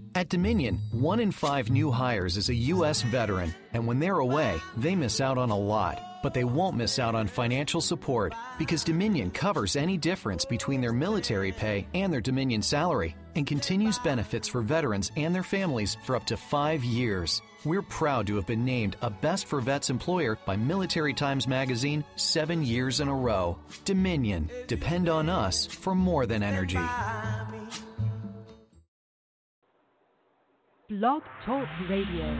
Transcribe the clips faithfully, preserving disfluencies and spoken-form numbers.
At Dominion, one in five new hires is a U S veteran, and when they're away, they miss out on a lot. But they won't miss out on financial support because Dominion covers any difference between their military pay and their Dominion salary and continues benefits for veterans and their families for up to five years. We're proud to have been named a Best for Vets employer by Military Times Magazine seven years in a row. Dominion. Depend on us for more than energy. Blog Talk Radio.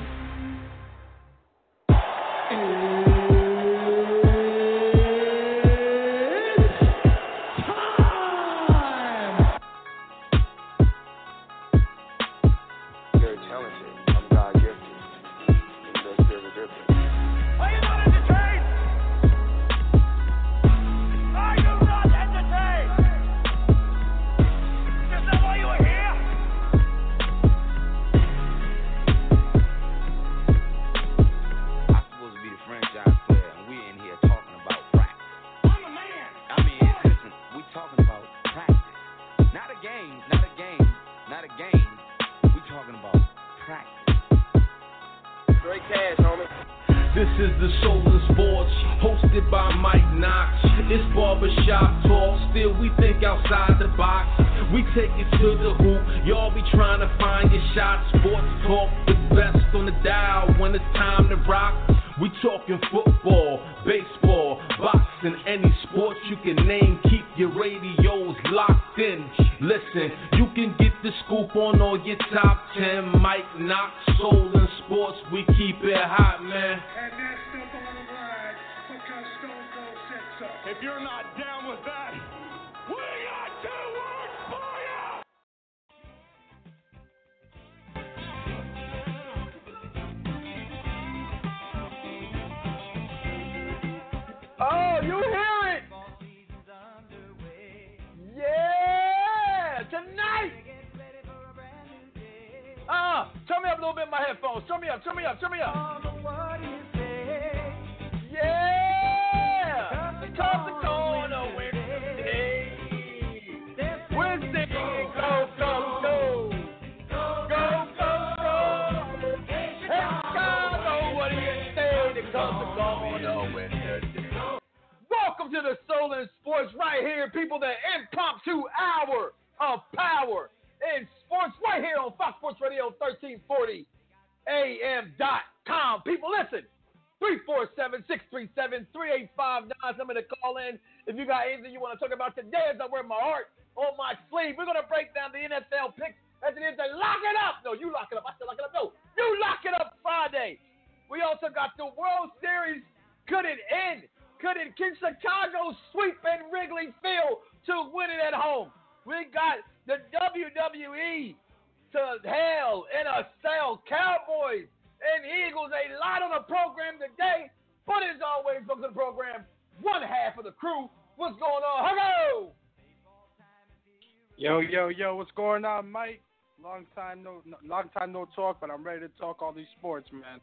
What's going on, Mike? Long time no, long time no talk, but I'm ready to talk all these sports, man.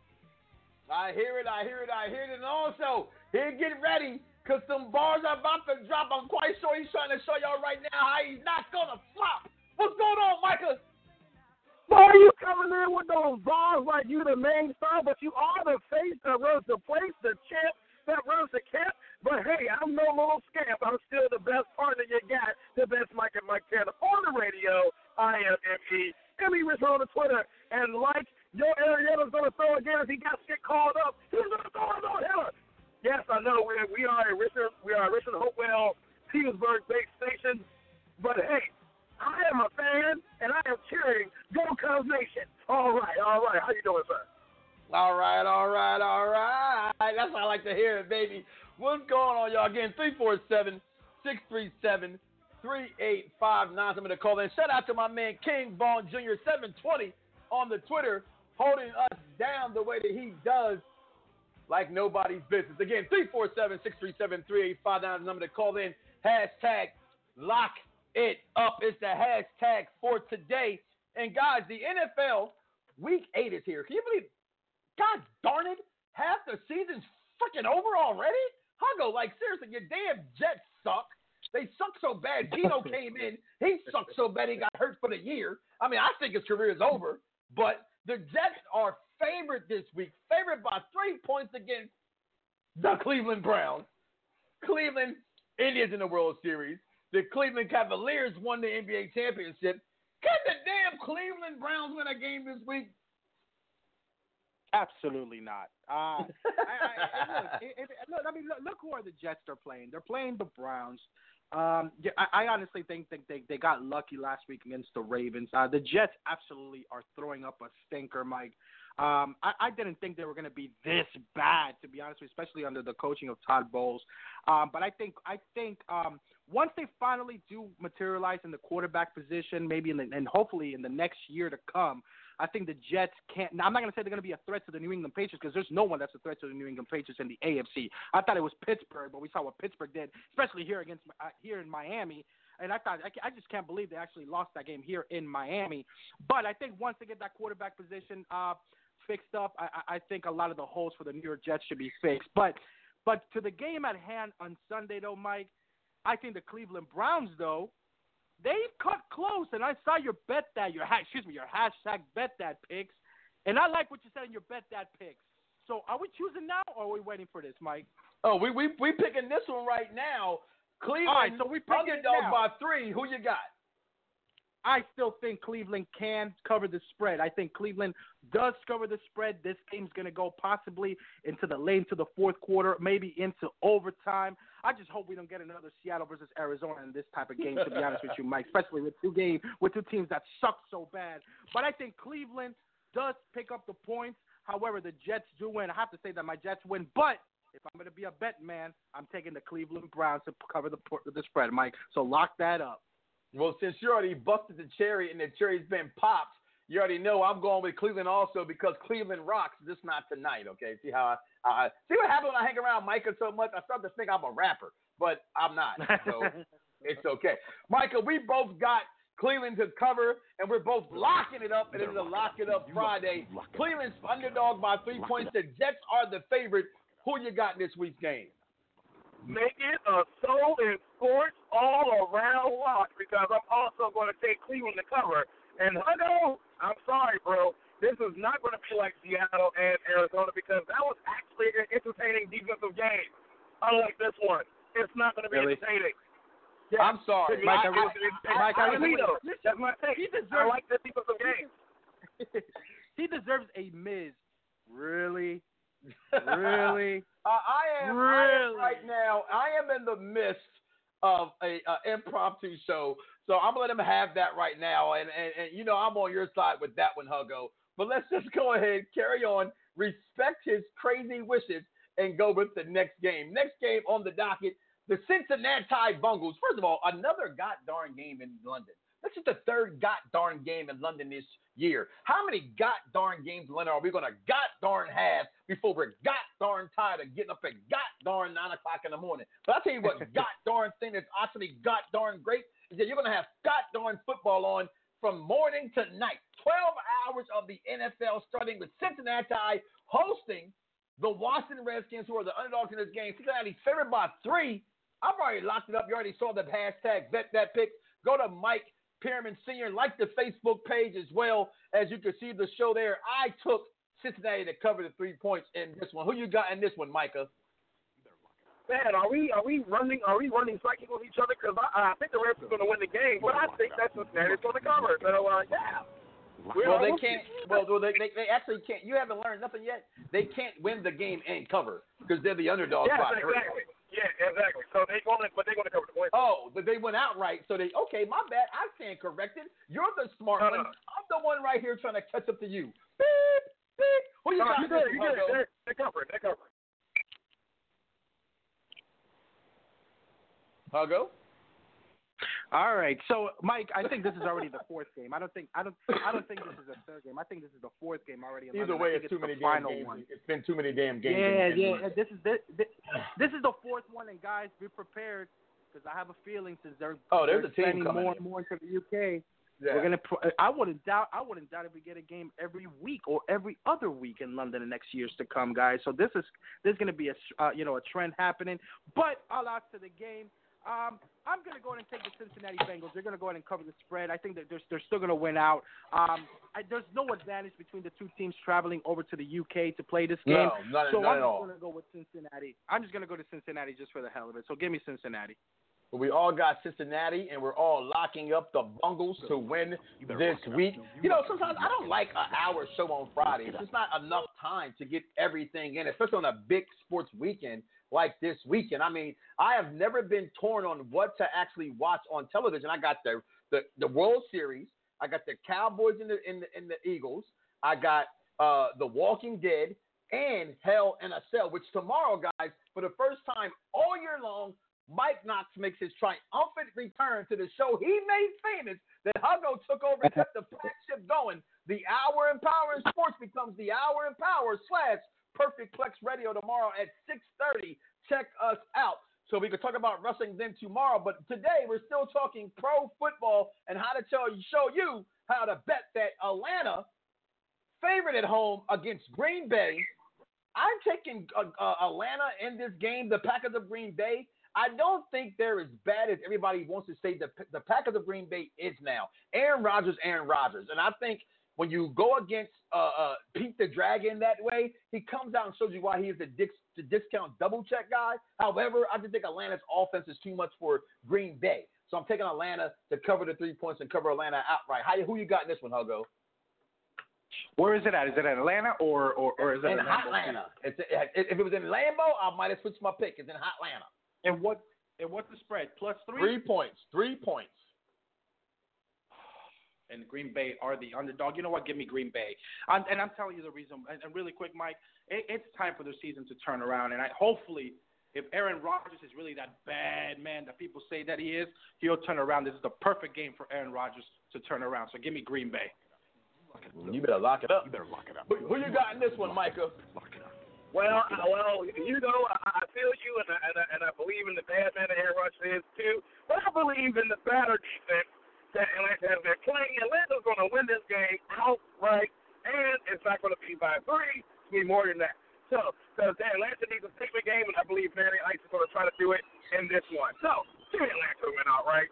I hear it, I hear it, I hear it, and also, here, get ready, because some bars are about to drop. I'm quite sure he's trying to show y'all right now how he's not going to flop. What's going on, Micah? Why are you coming in with those bars like you the main star, but you are the face that runs the place, the champ that runs the camp? But, hey, I'm no little scamp. I'm still the best partner you got, the best Mike and Mike Tanner on the radio. I am M E. M E Richard on the Twitter. And like Joe Arietta's going to throw again if he got to get called up, he's going to throw a no-hitter. Yes, I know we we are a Richard, we are a Richard Hopewell, Petersburg-based station. But, hey, I am a fan, and I am cheering Go Cubs Nation. All right, all right. How you doing, sir? All right, all right, all right. That's how I like to hear it, baby. What's going on, y'all? Again, three four seven, six three seven, three eight five nine. I'm going to call in. Shout out to my man, King Vaughn Junior seven twenty on the Twitter, holding us down the way that he does, like nobody's business. Again, three four seven, six three seven, three eight five nine. I'm going to call in. Hashtag lock it up. It's the hashtag for today. And, guys, the N F L Week eight is here. Can you believe, God darn it, half the season's freaking over already? Huggo, like, seriously, your damn Jets suck. They suck so bad. Gino came in. He sucked so bad he got hurt for the year. I mean, I think his career is over. But the Jets are favored this week, favored by three points against the Cleveland Browns. Cleveland Indians in the World Series. The Cleveland Cavaliers won the N B A championship. Can the damn Cleveland Browns win a game this week? Absolutely not. Uh, I, I, look, it, it, look, I mean, look, look who are the Jets are playing. They're playing the Browns. Um, yeah, I, I honestly think that they, they got lucky last week against the Ravens. Uh, the Jets absolutely are throwing up a stinker, Mike. Um, I, I didn't think they were going to be this bad, to be honest with you, especially under the coaching of Todd Bowles. Um, but I think I think um, once they finally do materialize in the quarterback position, maybe in the, and hopefully in the next year to come, I think the Jets can't. Now, I'm not going to say they're going to be a threat to the New England Patriots because there's no one that's a threat to the New England Patriots in the A F C. I thought it was Pittsburgh, but we saw what Pittsburgh did, especially here against uh, here in Miami. And I thought I, I just can't believe they actually lost that game here in Miami. But I think once they get that quarterback position uh, fixed up, I, I think a lot of the holes for the New York Jets should be fixed. But but to the game at hand on Sunday, though, Mike, I think the Cleveland Browns, though, they've cut close, and I saw your bet that your ha- excuse me your hashtag bet that picks, and I like what you said in your bet that picks. So are we choosing now, or are we waiting for this, Mike? Oh, we we we picking this one right now. Cleveland, all right, so we underdog by three. Who you got? I still think Cleveland can cover the spread. I think Cleveland does cover the spread. This game's going to go possibly into the late into the fourth quarter, maybe into overtime. I just hope we don't get another Seattle versus Arizona in this type of game, to be honest with you, Mike, especially with two games, with two teams that suck so bad. But I think Cleveland does pick up the points. However, the Jets do win. I have to say that my Jets win. But if I'm going to be a bet man, I'm taking the Cleveland Browns to cover the, the spread, Mike. So lock that up. Well, since you already busted the cherry and the cherry's been popped, you already know I'm going with Cleveland also because Cleveland rocks, just not tonight, okay? See how I, I see what happens when I hang around Micah so much? I start to think I'm a rapper, but I'm not, so it's okay. Micah, we both got Cleveland to cover, and we're both locking it up, and it's a Lock It Up Friday. Cleveland's underdog by three points. The Jets are the favorite. Who you got in this week's game? Make it a soul and sports all around lock because I'm also going to take Cleveland to cover. And Hugo, I'm sorry, bro. This is not going to be like Seattle and Arizona because that was actually an entertaining defensive game. Unlike this one, it's not going to be really? entertaining. Yeah. I'm sorry, Mike. I, I, I, I, Mike, I, I, I, I, that's my take. He deserves, I like this defensive game. He deserves a Miz. Really? Really? uh, I am, really? I am right now. I am in the midst of a uh, impromptu show, so I'm gonna let him have that right now. And, and and you know I'm on your side with that one, Hugo. But let's just go ahead, carry on, respect his crazy wishes, and go with the next game. Next game on the docket: the Cincinnati Bengals. First of all, another god darn game in London. This is the third god darn game in London this year. How many god darn games in London are we going to god darn have before we're god darn tired of getting up at god darn nine o'clock in the morning? But I'll tell you what, god darn thing that's actually god darn great is that you're going to have god darn football on from morning to night. twelve hours of the N F L starting with Cincinnati hosting the Washington Redskins, who are the underdogs in this game. Cincinnati favored by three. I've already locked it up. You already saw the hashtag bet that pick. Go to Mike Pearman Senior, like the Facebook page as well. As you can see the show there, I took Cincinnati to cover the three points in this one. Who you got in this one, Micah? Man, are we are we running are we running psychic with each other? Because I, I think the Reds are going to win the game, but I think that Cincinnati's going to cover. So uh, yeah. Well, they can't. Well, they, they they actually can't. You haven't learned nothing yet. They can't win the game and cover because they're the underdog. Yes, exactly. Yeah, exactly. So they going, but they're going to cover the points. Oh, but they went outright. So they okay. My bad. I stand corrected. You're the smart uh, one. I'm the one right here trying to catch up to you. Beep, beep. Who you uh, got? You did. You did. They're, they're covering. They're covering. Hugo. All right, so Mike, I think this is already the fourth game. I don't think I don't I don't think this is the third game. I think this is the fourth game already. In Either London. way, it's, it's too many the damn final games. one. It's been too many damn games. Yeah, in, in yeah. This is this, this, this is the fourth one, and guys, be prepared because I have a feeling since they're oh, there's they're a team spending coming more in. and more into the U K. Yeah. We're gonna. I wouldn't doubt. I wouldn't doubt if we get a game every week or every other week in London in the next years to come, guys. So this is there's gonna be a uh, you know a trend happening. But all out to the game. Um, I'm going to go ahead and take the Cincinnati Bengals. They're going to go ahead and cover the spread. I think that they're, they're still going to win out. Um, I, there's no advantage between the two teams traveling over to the U K to play this game. No, not, so not I'm at all. just going to go with Cincinnati. I'm just going to go to Cincinnati just for the hell of it. So give me Cincinnati. But we all got Cincinnati, and we're all locking up the Bungles to win this week. You know, sometimes I don't like an hour show on Friday. It's just not enough time to get everything in, especially on a big sports weekend like this weekend. I mean, I have never been torn on what to actually watch on television. I got the the, the World Series. I got the Cowboys and the, and the, and the Eagles. I got uh, The Walking Dead and Hell in a Cell, which tomorrow, guys, for the first time all year long, Mike Knox makes his triumphant return to the show he made famous that Huggo took over and kept the flagship going. The Hour in Power in Sports becomes the Hour in Power slash Perfect Plex Radio tomorrow at six thirty. Check us out. So we can talk about wrestling then tomorrow. But today we're still talking pro football and how to tell you, show you how to bet that Atlanta favorite at home against Green Bay. I'm taking uh, uh, Atlanta in this game, the Packers of Green Bay. I don't think they're as bad as everybody wants to say the, the Packers of Green Bay is now. Aaron Rodgers, Aaron Rodgers. And I think when you go against uh, uh, Pete the Dragon that way, he comes out and shows you why he is the, dix, the discount double check guy. However, I just think Atlanta's offense is too much for Green Bay. So I'm taking Atlanta to cover the three points and cover Atlanta outright. How, who you got in this one, Huggo? Where is it at? Is it at Atlanta or, or, or is it in in Atlanta? It's, if it was in Lambeau, I might have switched my pick. It's in Atlanta. And what? And what's the spread? Plus three? Three points. Three points. And Green Bay are the underdog. You know what? Give me Green Bay. I'm, and I'm telling you the reason. And, and really quick, Mike, it, it's time for the season to turn around. And I hopefully, if Aaron Rodgers is really that bad man that people say that he is, he'll turn around. This is the perfect game for Aaron Rodgers to turn around. So give me Green Bay. You better lock it up. You better lock it up. Who, who you got in this one, Micah? Lock it up. Well, uh, well, you know, I, I feel you, and I, and, I, and I believe in the bad man that Aaron Rodgers is too. But I believe in the better defense that Atlanta has been playing. Atlanta's going to win this game outright, and it's not going to be by three. It's going to be more than that. So, because Atlanta needs a six-point game, and I believe Matty Ice is going to try to do it in this one. So, give me Atlanta to win outright.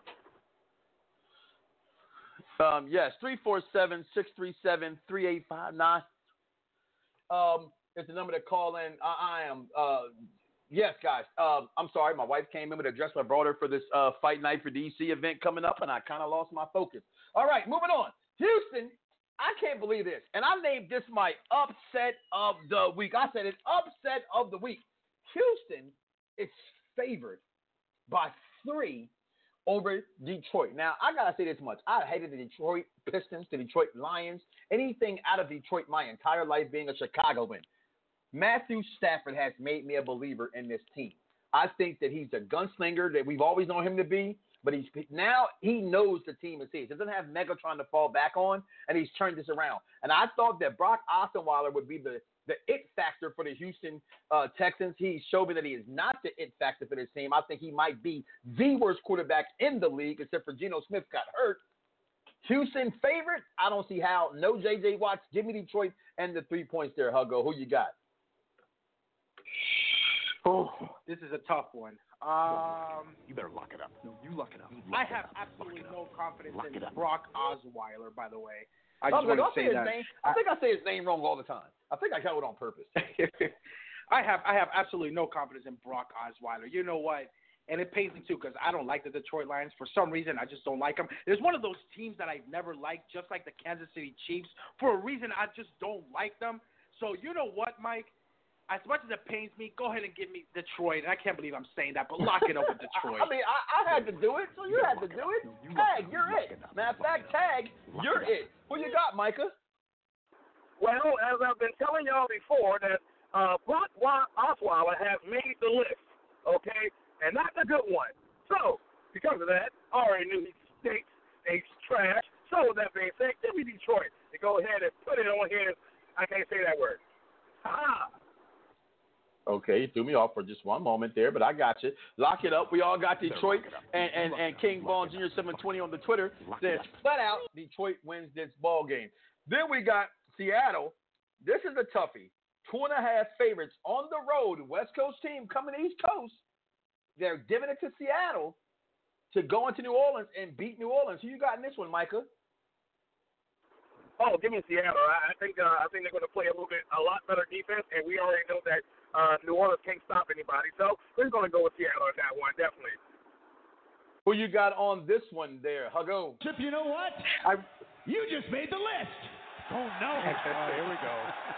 Um, yes, three four seven, six three seven, three eight five nine. Um, it's the number to call in. I, I am, uh, yes, guys. Um, I'm sorry. My wife came in with a dress. I brought her for this uh, Fight Night for D C event coming up, and I kind of lost my focus. All right, moving on. Houston, I can't believe this. And I named this my upset of the week. I said it's upset of the week. Houston is favored by three over Detroit. Now, I got to say this much. I hated the Detroit Pistons, the Detroit Lions, anything out of Detroit my entire life being a Chicagoan. Matthew Stafford has made me a believer in this team. I think that he's a gunslinger that we've always known him to be, but he's now he knows the team is his. He doesn't have Megatron to fall back on, and he's turned this around. And I thought that Brock Osweiler would be the the it factor for the Houston uh, Texans. He showed me that he is not the it factor for this team. I think he might be the worst quarterback in the league, except for Geno Smith got hurt. Houston favorite? I don't see how. No J J Watts. Give me Detroit and the three points there, Huggo. Who you got? Oh, this is a tough one. Um, You better lock it up. No, you lock it up. I have absolutely no confidence Lock in it up. Brock Osweiler, by the way. I I, just want to say his that. name. I think I say his name wrong all the time. I think I got it on purpose. I have I have absolutely no confidence in Brock Osweiler. You know what? And it pays me too because I don't like the Detroit Lions. For some reason, I just don't like them. There's one of those teams that I've never liked, just like the Kansas City Chiefs. For a reason, I just don't like them. So you know what, Mike? As much as it pains me, go ahead and give me Detroit. And I can't believe I'm saying that, but lock it up with Detroit. I mean, I, I had to do it, so you had to do it. Tag, you're it. Matter of fact, Tag, you're it. Who you got, Micah? Well, as I've been telling y'all before, that uh, Brock Osweiler has made the list, okay, and not the good one. So, because of that, I already knew he stinks, he's trash. So, with that being said, give me Detroit to go ahead and put it on here. I can't say that word. Ha-ha. Okay, you threw me off for just one moment there, but I got you. Lock it up. We all got Detroit, and, and, and King Vaughn Junior seven twenty on the Twitter says flat out Detroit wins this ball game. Then we got Seattle. This is a toughie. Two and a half favorites on the road. West Coast team coming East Coast. they're giving it to Seattle to go into New Orleans and beat New Orleans. Who you got in this one, Micah? Oh, give me Seattle. I, I think uh, I think they're going to play a little bit, a lot better defense, and we already know that uh, New Orleans can't stop anybody. So we're going to go with Seattle on that one, definitely. Who you got on this one there, Huggo? Chip, you know what? I, You just made the list. Oh, no. Oh, here we go.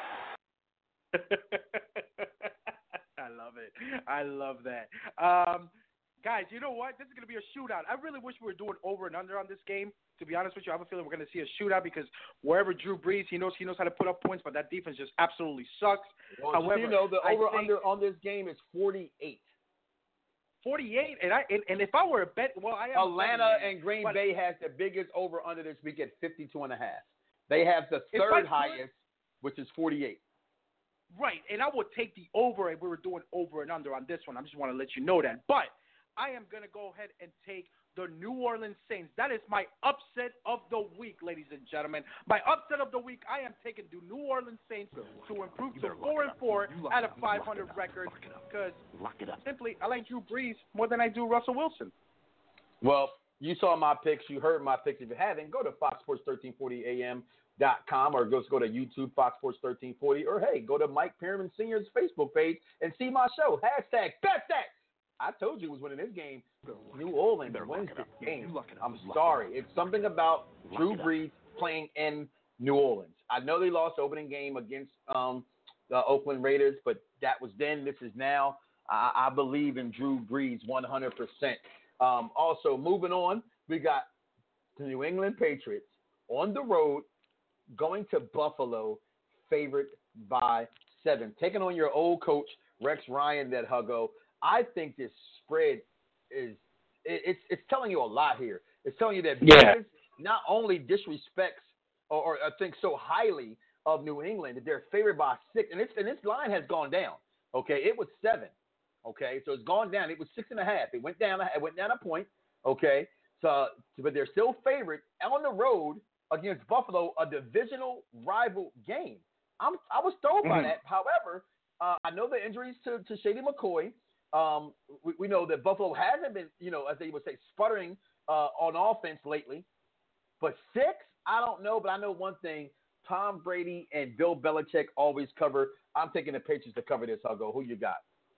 I love it. I love that. Um, guys, you know what? This is going to be a shootout. I really wish we were doing over and under on this game. To be honest with you, I have a feeling we're going to see a shootout because wherever Drew Brees, he knows he knows how to put up points, but that defense just absolutely sucks. Well, However, you know, the I over-under think on this game is forty-eight. forty-eight, and I and, and if I were a bet, well, I am Atlanta betting, and Green but Bay has the biggest over-under this week at fifty-two and a half. They have the If I third could- highest, which is forty-eight. Right, and I would take the over if we were doing over and under on this one. I just want to let you know that. But I am going to go ahead and take the New Orleans Saints. That is my upset of the week, ladies and gentlemen. My upset of the week, I am taking the New Orleans Saints to improve to four and four at a five hundred record because simply I like Drew Brees more than I do Russell Wilson. Well, you saw my picks. You heard my picks. If you haven't, go to fox sports thirteen forty A M dot com or just go to YouTube, Fox Sports thirteen forty, or, hey, go to Mike Perriman Senior's Facebook page and see my show. Hashtag bet that. I told you it was winning this game. New Orleans wins this game. I'm sorry. It's something about Drew Brees playing in New Orleans. I know they lost the opening game against um, the Oakland Raiders, but that was then. This is now. I, I believe in Drew Brees one hundred percent. Um, also, moving on, we got the New England Patriots on the road going to Buffalo, favorite by seven. Taking on your old coach, Rex Ryan, that Huggo. I think this spread is it, it's it's telling you a lot here. It's telling you that Yeah. Vegas not only disrespects or, or uh, thinks so highly of New England that they're favored by six, and it's and this line has gone down. Okay, it was seven. Okay, so it's gone down. It was six and a half. It went down. It went down a point. Okay, so but they're still favored on the road against Buffalo, a divisional rival game. I'm I was thrilled by Mhm. that. However, uh, I know the injuries to to Shady McCoy. Um, we, we know that Buffalo hasn't been, you know, as they would say, sputtering uh, on offense lately. But six, I don't know. But I know one thing: Tom Brady and Bill Belichick always cover. I'm taking the Patriots to cover this. I'll go. Who you got?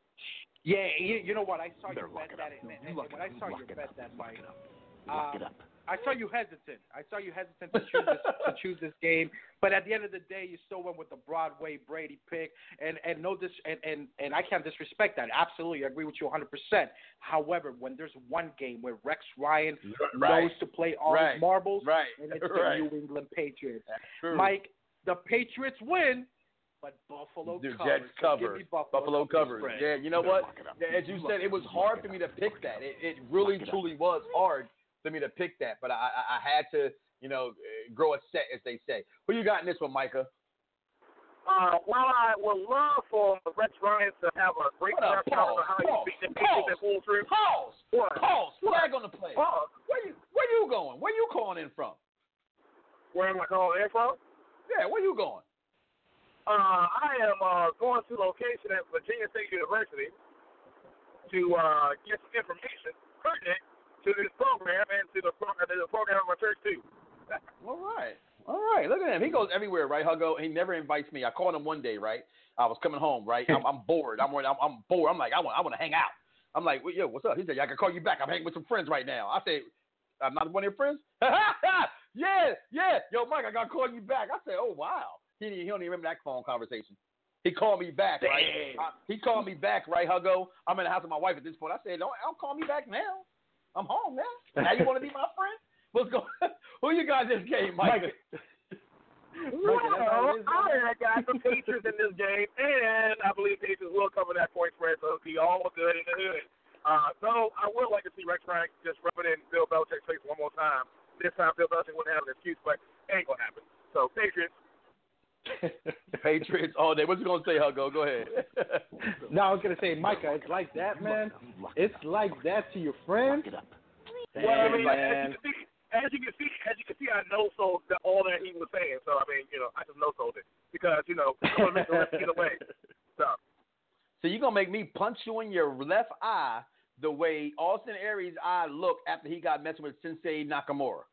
Yeah, you, you know what? I saw you Better bet lock it that. up. And, No, and, you and lock when it I up. saw You you lock it bet up. that, You Mike, lock it up. You lock it um, up. I saw you hesitant. I saw you hesitant to choose this to choose this game. But at the end of the day, you still went with the Broadway Brady pick, and and no dis and, and and I can't disrespect that. Absolutely, I agree with you one hundred percent. However, when there's one game where Rex Ryan Right. knows to play all Right. his marbles, Right. and it's Right. the New England Patriots. That's true. Mike, the Patriots win, but Buffalo The covers. Jets So cover. give me Buffalo, Buffalo cover covers. spread. Yeah, you know You better what? lock it up. As you You said, lock it was it up. hard Lock for it me to up. pick Lock it that. up. It, it really, Lock it up. truly was hard for me to pick that. But I, I, I had to, you know, grow a set, as they say. Who you got in this one, Micah? Uh, while I would love for Rex Ryan to have a great Hold up, press conference on pause, how he pause, beat the pause. Patriots at full trip. Pause. What? Pause. What? Flag on the play. Pause. Where you where you going? Where you calling in from? Where am I calling in from? Yeah, where you going? Uh, I am uh, going to location at Virginia State University to uh, get some information pertinent to this program and to the, pro- to the program of my church, too. All right. All right. Look at him. He goes everywhere, right, Huggo? He never invites me. I called him one day, right? I was coming home, right? I'm, I'm bored. I'm, I'm I'm bored. I'm like, I want I want to hang out. I'm like, well, yo, what's up? He said, yeah, I can call you back. I'm hanging with some friends right now. I said, I'm not one of your friends? yeah, yeah. Yo, Mike, I got to call you back. I said, oh, wow. He, he don't even remember that phone conversation. He called me back, right? Uh, he called me back, right, Huggo? I'm in the house with my wife at this point. I said, don't, don't call me back now. I'm home now. Now you want to be my friend? What's going Who you got in this game, Mike? Well, I got the Patriots in this game, and I believe Patriots will cover that point spread, so it'll be all good in the hood. Uh, so I would like to see Rex Ryan just rub it in Bill Belichick's face one more time. This time, Bill Belichick wouldn't have an excuse, but it ain't going to happen. So, Patriots. Patriots all day. What you going to say, Huggo? Go ahead. No, I was gonna say, Micah, it's like that, man. It's like that to your friends. Lock it up. Well, I mean, man. as you can see, as you can see, as you can see, I know sold all that he was saying. So I mean, you know, I just know sold it because you know, I'm gonna make the rest either way. So. So you're going to make me punch you in your left eye the way Austin Aries' eye looked after he got messing with Sensei Nakamura.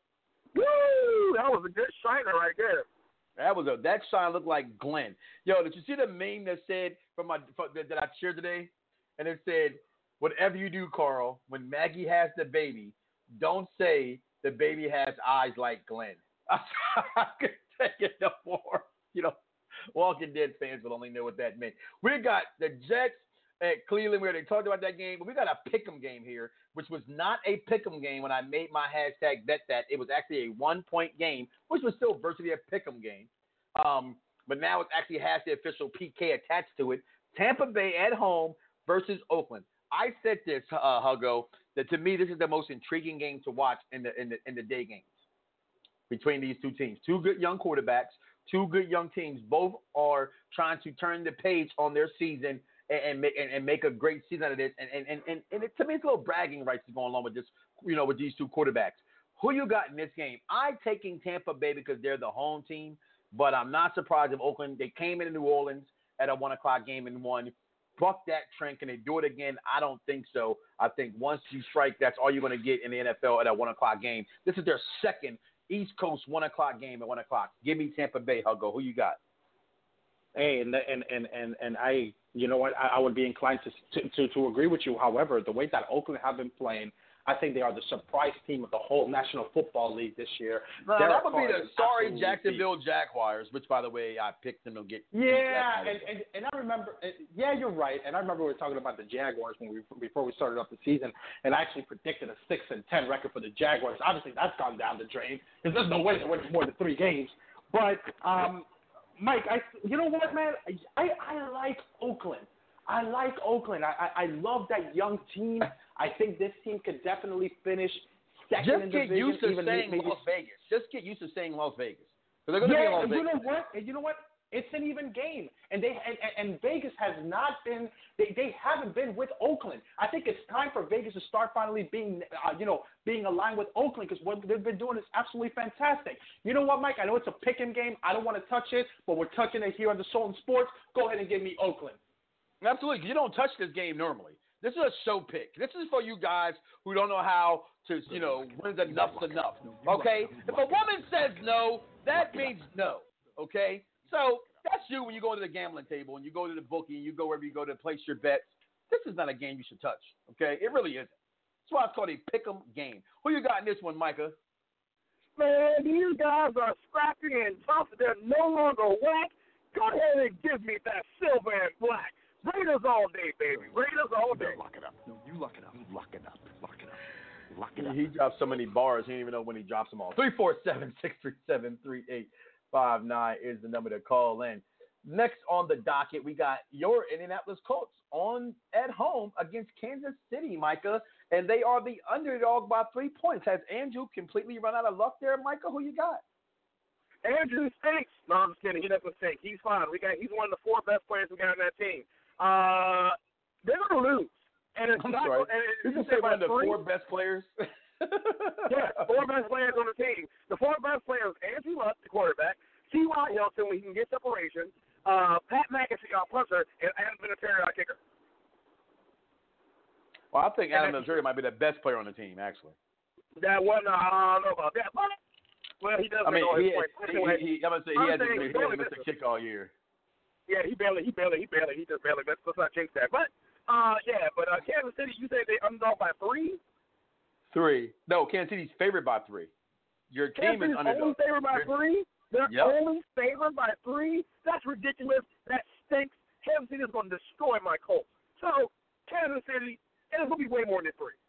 Woo! That was a good shiner right there. That was a that shine looked like Glenn. Yo, did you see the meme that said from my from, that, that I shared today? And it said, "Whatever you do, Carl, when Maggie has the baby, don't say the baby has eyes like Glenn." I, I couldn't take it no more. You know, Walking Dead fans will only know what that meant. We got the Jets at Cleveland. We already talked about that game, but we got a pick'em game here, which was not a pick'em game when I made my hashtag bet that. It was actually a one-point game, which was still virtually a pick'em game. Um, but now it actually has the official P K attached to it. Tampa Bay at home versus Oakland. I said this, uh, Huggo, that to me this is the most intriguing game to watch in the in the in the day games between these two teams. Two good young quarterbacks, two good young teams. Both are trying to turn the page on their season and, and make and, and make a great season out of this. And and and, and, and it, to me, it's a little bragging rights going along with this, you know, with these two quarterbacks. Who you got in this game? I'm taking Tampa Bay because they're the home team, but I'm not surprised if Oakland, they came into New Orleans at a one o'clock game and won. Buck that trend. Can they do it again? I don't think so. I think once you strike, that's all you're going to get in the N F L at a one o'clock game. This is their second East Coast one o'clock game at one o'clock. Give me Tampa Bay, Huggo. Who you got? Hey, and and and and, and I, you know what, I, I would be inclined to, to to to agree with you. However, the way that Oakland have been playing, I think they are the surprise team of the whole National Football League this year. No, Derek that would Carr be the is sorry absolutely Jacksonville Jaguars, which, by the way, I picked them to get. Yeah, and, and and I remember. Yeah, you're right. And I remember we were talking about the Jaguars when we before we started off the season, and I actually predicted a six and ten record for the Jaguars. Obviously, that's gone down the drain because there's no way they win more than three games. But um, Mike, I you know what, man, I I like Oakland. I like Oakland. I, I I love that young team. I think this team could definitely finish second Just in get division. used to even saying maybe, Las Vegas. Just get used to saying Las Vegas. Because they're going to yeah, be in Las and Vegas. you know what? And you know what? It's an even game, and they and, and, and Vegas has not been. They, they haven't been with Oakland. I think it's time for Vegas to start finally being, uh, you know, being aligned with Oakland because what they've been doing is absolutely fantastic. You know what, Mike? I know it's a pick-em game. I don't want to touch it, but we're touching it here on the Sultan Sports. Go ahead and give me Oakland. Absolutely. You don't touch this game normally. This is a show pick. This is for you guys who don't know how to, you know, when's enough's enough. Okay? If a woman says no, that means no. Okay? So that's you when you go to the gambling table and you go to the bookie and you go wherever you go to place your bets. This is not a game you should touch. Okay? It really isn't. That's why it's called a pick-em game. Who you got in this one, Micah? Man, these guys are scrappy and tough. They're no longer whack. Go ahead and give me that silver and black. Raiders all day, baby. Raiders all day. Lock it up. No, you lock it up. Lock it up. Lock it up. Lock it up. He drops so many bars, he don't even know when he drops them all. three four seven, six three seven, three eight five nine is the number to call in. Next on the docket, we got your Indianapolis Colts on at home against Kansas City, Micah, and they are the underdog by three points. Has Andrew completely run out of luck there, Micah? Who you got? Andrew stinks. No, I'm just kidding. He doesn't stink. He's fine. We got. He's one of the four best players we got on that team. Uh, they're gonna lose. And it's I'm not. sorry. And you it's just say one of the three. four best players? Yeah, four best players on the team. The four best players: Andrew Luck, the quarterback; T Y. Hilton, we can get separation; uh, Pat McAfee, our punter; and Adam Vinatieri, our kicker. Well, I think Adam Vinatieri might be the best player on the team, actually. That one, uh, I don't know about that, but well, he does. I mean, all his he, points. he, Anyway, he, he, I'm gonna say he I'm hasn't saying he he hasn't barely missed a misses. kick all year. Yeah, he barely, he barely, he barely, he just barely missed. Let's not jinx that. But, uh, yeah, but uh, Kansas City, you said they underdog by three? Three. No, Kansas City's favored by three. Your team Kansas is City's underdog. only favored by Your- three? They're Yep. only favored by three? That's ridiculous. That stinks. Kansas City is going to destroy my Colts. So, Kansas City, and it's going to be way more than three.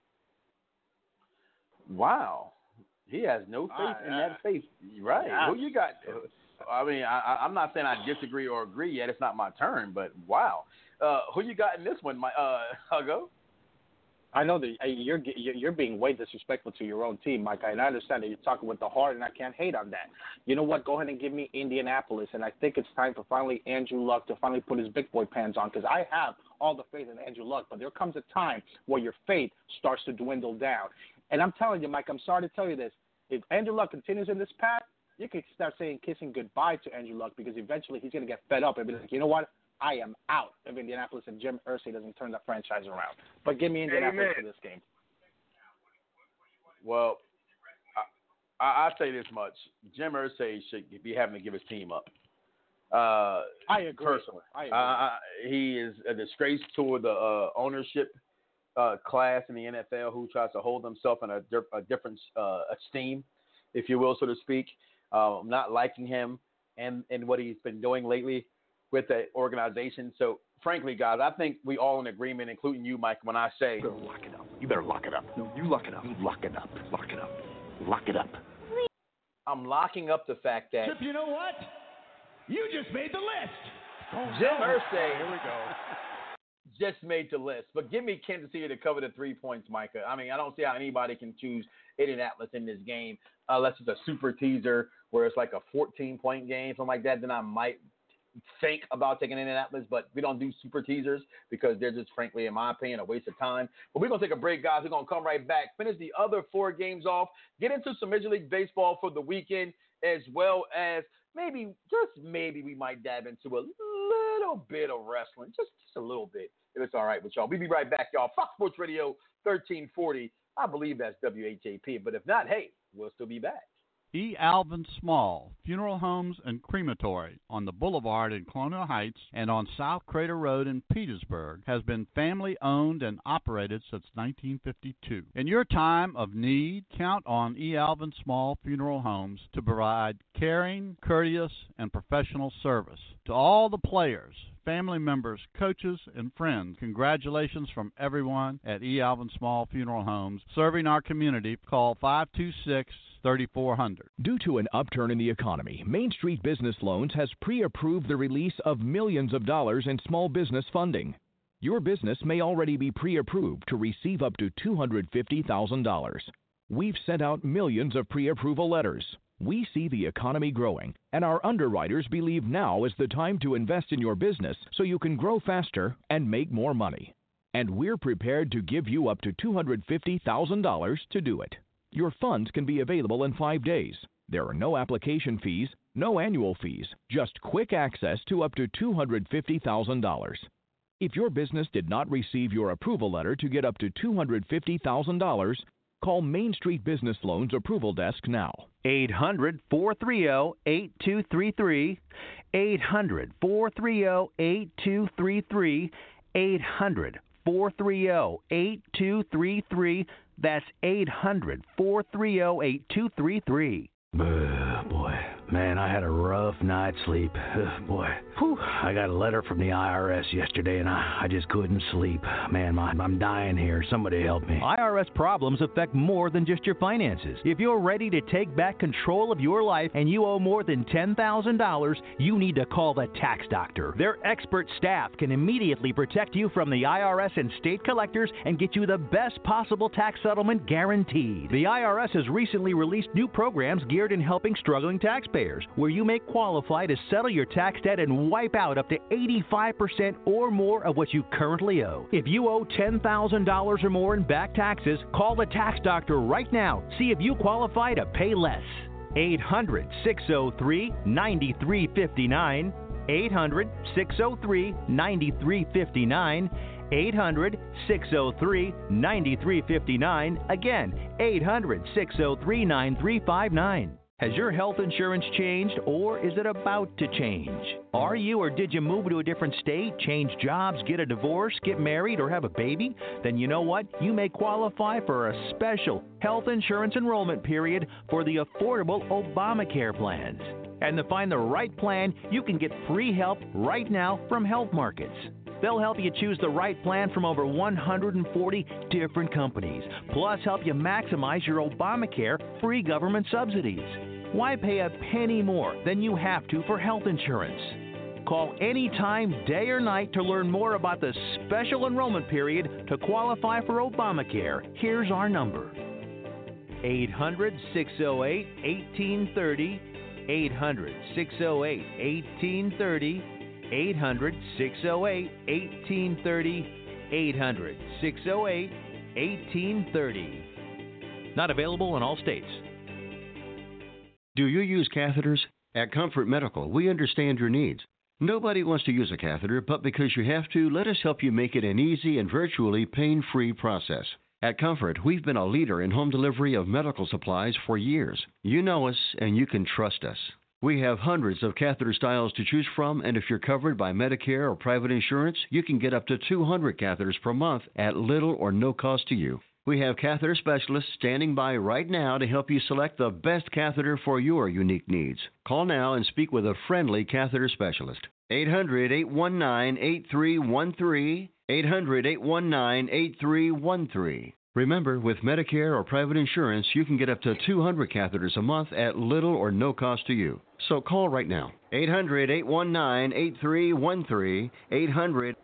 Wow. He has no faith Ah, in yeah. that faith. Right. Yeah. Who you got? I mean, I, I- I'm not saying I disagree or agree yet. It's not my turn, but wow. Uh, who you got in this one, my uh, Huggo? I know that uh, you're you're being way disrespectful to your own team, Mike, and I understand that you're talking with the heart, and I can't hate on that. You know what? Go ahead and give me Indianapolis, and I think it's time for finally Andrew Luck to finally put his big boy pants on, because I have all the faith in Andrew Luck, but there comes a time where your faith starts to dwindle down. And I'm telling you, Mike, I'm sorry to tell you this. If Andrew Luck continues in this path, you can start saying kissing goodbye to Andrew Luck, because eventually he's going to get fed up and be like, you know what? I am out of Indianapolis if Jim Irsay doesn't turn the franchise around. But give me Indianapolis Amen. for this game. Well, I, I, I'll say this much. Jim Irsay should be having to give his team up. Uh, I agree. Personally. I agree. Uh, he is a disgrace to the uh, ownership uh, class in the N F L who tries to hold himself in a, di- a different uh, esteem, if you will, so to speak. Uh, I'm not liking him and, and what he's been doing lately with the organization. So, frankly, guys, I think we all in agreement, including you, Mike, when I say You better lock it up. You better lock it up. No, you lock it up. You lock it up. Lock it up. Lock it up. I'm locking up the fact that Chip, you know what? You just made the list. Oh, Jim no. Irsay Here we go. just made the list. But give me Kansas City to cover the three points, Micah. I mean, I don't see how anybody can choose Indianapolis in this game unless it's a super teaser where it's like a fourteen-point game, something like that. Then I might think about taking Indianapolis, but we don't do super teasers because they're just, frankly, in my opinion, a waste of time. But we're going to take a break, guys. We're going to come right back, finish the other four games off, get into some Major League Baseball for the weekend, as well as maybe, just maybe, we might dab into a little bit of wrestling, just, just a little bit, if it's all right with y'all. We'll be right back, y'all. Fox Sports Radio thirteen forty. I believe that's W H A P, but if not, hey, we'll still be back. E. Alvin Small Funeral Homes and Crematory on the Boulevard in Colonial Heights and on South Crater Road in Petersburg has been family owned and operated since nineteen fifty-two. In your time of need, count on E. Alvin Small Funeral Homes to provide caring, courteous, and professional service. To all the players, family members, coaches, and friends, congratulations from everyone at E. Alvin Small Funeral Homes, serving our community. Call five two six, three four zero zero. Due to an upturn in the economy, Main Street Business Loans has pre-approved the release of millions of dollars in small business funding. Your business may already be pre-approved to receive up to two hundred fifty thousand dollars. We've sent out millions of pre-approval letters. We see the economy growing, and our underwriters believe now is the time to invest in your business so you can grow faster and make more money. And we're prepared to give you up to two hundred fifty thousand dollars to do it. Your funds can be available in five days. There are no application fees, no annual fees, just quick access to up to two hundred fifty thousand dollars. If your business did not receive your approval letter to get up to two hundred fifty thousand dollars, call Main Street Business Loans Approval Desk now. eight hundred, four three zero, eight two three three. eight hundred, four three zero, eight two three three. eight hundred, four three zero, eight two three three. That's eight hundred, four three zero, eight two three three. Uh, boy, man, I had a rough night's sleep. Uh, boy, whew, I got a letter from the I R S yesterday, and I, I just couldn't sleep. Man, my, I'm dying here. Somebody help me. I R S problems affect more than just your finances. If you're ready to take back control of your life and you owe more than ten thousand dollars, you need to call the Tax Doctor. Their expert staff can immediately protect you from the I R S and state collectors and get you the best possible tax settlement guaranteed. The I R S has recently released new programs geared in helping struggling taxpayers, where you may qualify to settle your tax debt and wipe out up to eighty-five percent or more of what you currently owe. If you owe ten thousand dollars or more in back taxes, call the Tax Doctor right now. See if you qualify to pay less. eight hundred, six oh three, nine three five nine. eight hundred, six oh three, nine three five nine. eight hundred, six oh three, nine three five nine. Again, eight hundred, six oh three, nine three five nine. Has your health insurance changed, or is it about to change? Are you or did you move to a different state, change jobs, get a divorce, get married, or have a baby? Then you know what? You may qualify for a special health insurance enrollment period for the affordable Obamacare plans. And to find the right plan, you can get free help right now from Health Markets. They'll help you choose the right plan from over one hundred forty different companies, plus help you maximize your Obamacare free government subsidies. Why pay a penny more than you have to for health insurance? Call anytime, day or night, to learn more about the special enrollment period to qualify for Obamacare. Here's our number. eight hundred, six oh eight, eighteen thirty. eight hundred, six oh eight, eighteen thirty. eight hundred, six oh eight, eighteen thirty. eight hundred, six oh eight, eighteen thirty. Not available in all states. Do you use catheters? At Comfort Medical, we understand your needs. Nobody wants to use a catheter, but because you have to, let us help you make it an easy and virtually pain-free process. At Comfort, we've been a leader in home delivery of medical supplies for years. You know us, and you can trust us. We have hundreds of catheter styles to choose from, and if you're covered by Medicare or private insurance, you can get up to two hundred catheters per month at little or no cost to you. We have catheter specialists standing by right now to help you select the best catheter for your unique needs. Call now and speak with a friendly catheter specialist. eight hundred, eight one nine, eight three one three, eight hundred, eight one nine, eight three one three. Remember, with Medicare or private insurance, you can get up to two hundred catheters a month at little or no cost to you. So call right now. eight hundred, eight one nine, eight three one three, eight hundred.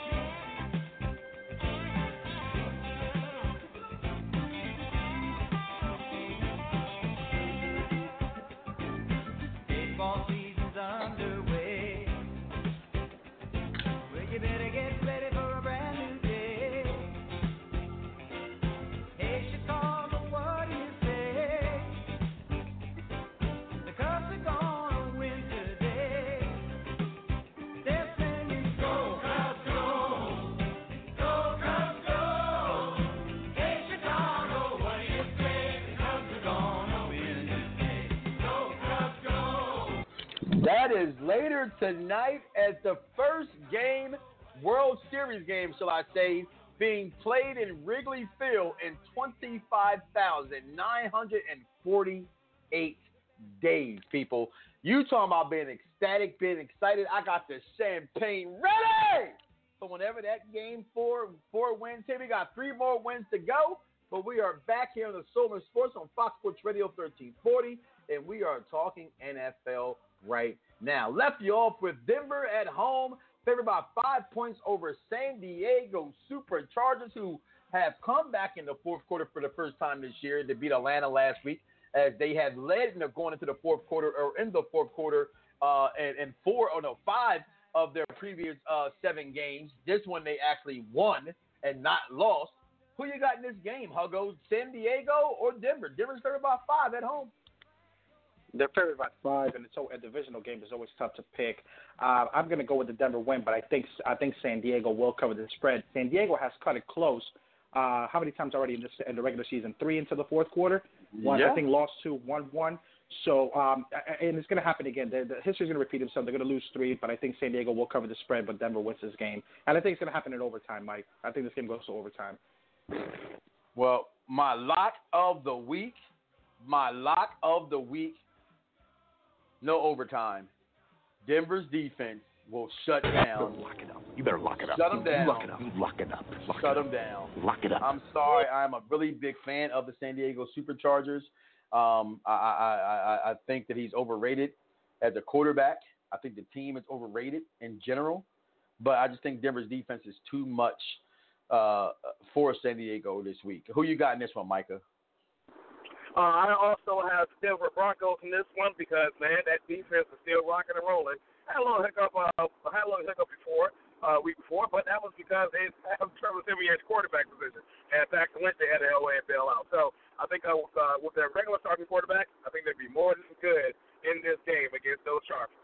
That is later tonight as the first game, World Series game, shall I say, being played in Wrigley Field in twenty-five thousand nine hundred forty-eight days, people. You talking about being ecstatic, being excited. I got the champagne ready. So whenever that game four, four wins here, we got three more wins to go. But we are back here on the Solar Sports on Fox Sports Radio thirteen forty, and we are talking N F L right now. Left you off with Denver at home, favored by five points over San Diego Superchargers, who have come back in the fourth quarter for the first time this year to beat Atlanta last week, as they had led and they're going into the fourth quarter or in the fourth quarter uh, and, and four, oh no, five of their previous uh, seven games. This one they actually won and not lost. Who you got in this game, Huggo? San Diego or Denver? Denver's favored by five at home. They're favored by five, and it's so a divisional game is always tough to pick. Uh, I'm going to go with the Denver win, but I think I think San Diego will cover the spread. San Diego has cut it close. Uh, how many times already in, this, in the regular season? Three into the fourth quarter. One, yeah. I think lost two, one, one. So, um, and it's going to happen again. The, the history's going to repeat itself. They're going to lose three, but I think San Diego will cover the spread, but Denver wins this game. And I think it's going to happen in overtime, Mike. I think this game goes to overtime. Well, my lock of the week, my lock of the week, no overtime. Denver's defense will shut down. Lock it up. You better lock it up. Shut them down. Lock it up. Lock it up. Lock shut it up. them down. Lock it up. I'm sorry. I'm a really big fan of the San Diego Superchargers. Um, I, I, I, I think that he's overrated as a quarterback. I think the team is overrated in general. But I just think Denver's defense is too much uh, for San Diego this week. Who you got in this one, Micah? Uh, I also have Denver Broncos in this one because, man, that defense is still rocking and rolling. I had a little hiccup, uh, I had a little hiccup before, uh, week before, but that was because they have Trevor Siemian's quarterback position. And Paxton Lynch, they had to away and bail out. So I think uh, with, uh, with their regular starting quarterback, I think they'd be more than good in this game against those Chargers.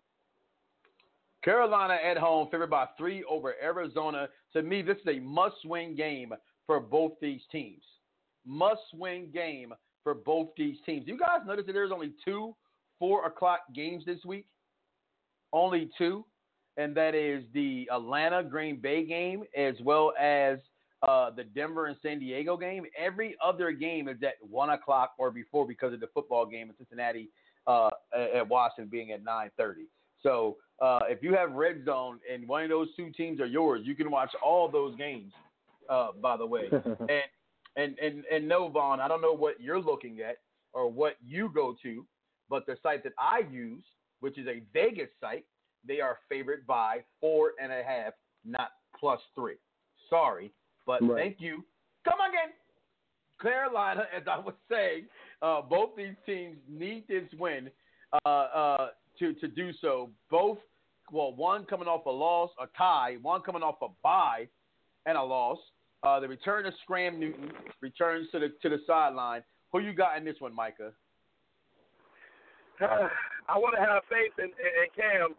Carolina at home, favored by three over Arizona. To me, this is a must-win game for both these teams. Must-win game for both these teams. You guys notice that there's only two four o'clock games this week? Only two. And that is the Atlanta Green Bay game as well as uh, the Denver and San Diego game. Every other game is at one o'clock or before because of the football game in Cincinnati uh, at Washington being at nine thirty. So uh, if you have Red Zone and one of those two teams are yours, you can watch all those games, uh, by the way. and And, and and no, Vaughn, I don't know what you're looking at or what you go to, but the site that I use, which is a Vegas site, they are favored by four and a half, not plus three. Sorry, but right. Thank you. Come again. Carolina, as I was saying, uh, both these teams need this win uh, uh, to, to do so. Both, well, one coming off a loss, a tie, one coming off a bye and a loss. Uh, the return of Scram Newton returns to the to the sideline. Who you got in this one, Micah? Uh, I want to have faith in, in, in Cam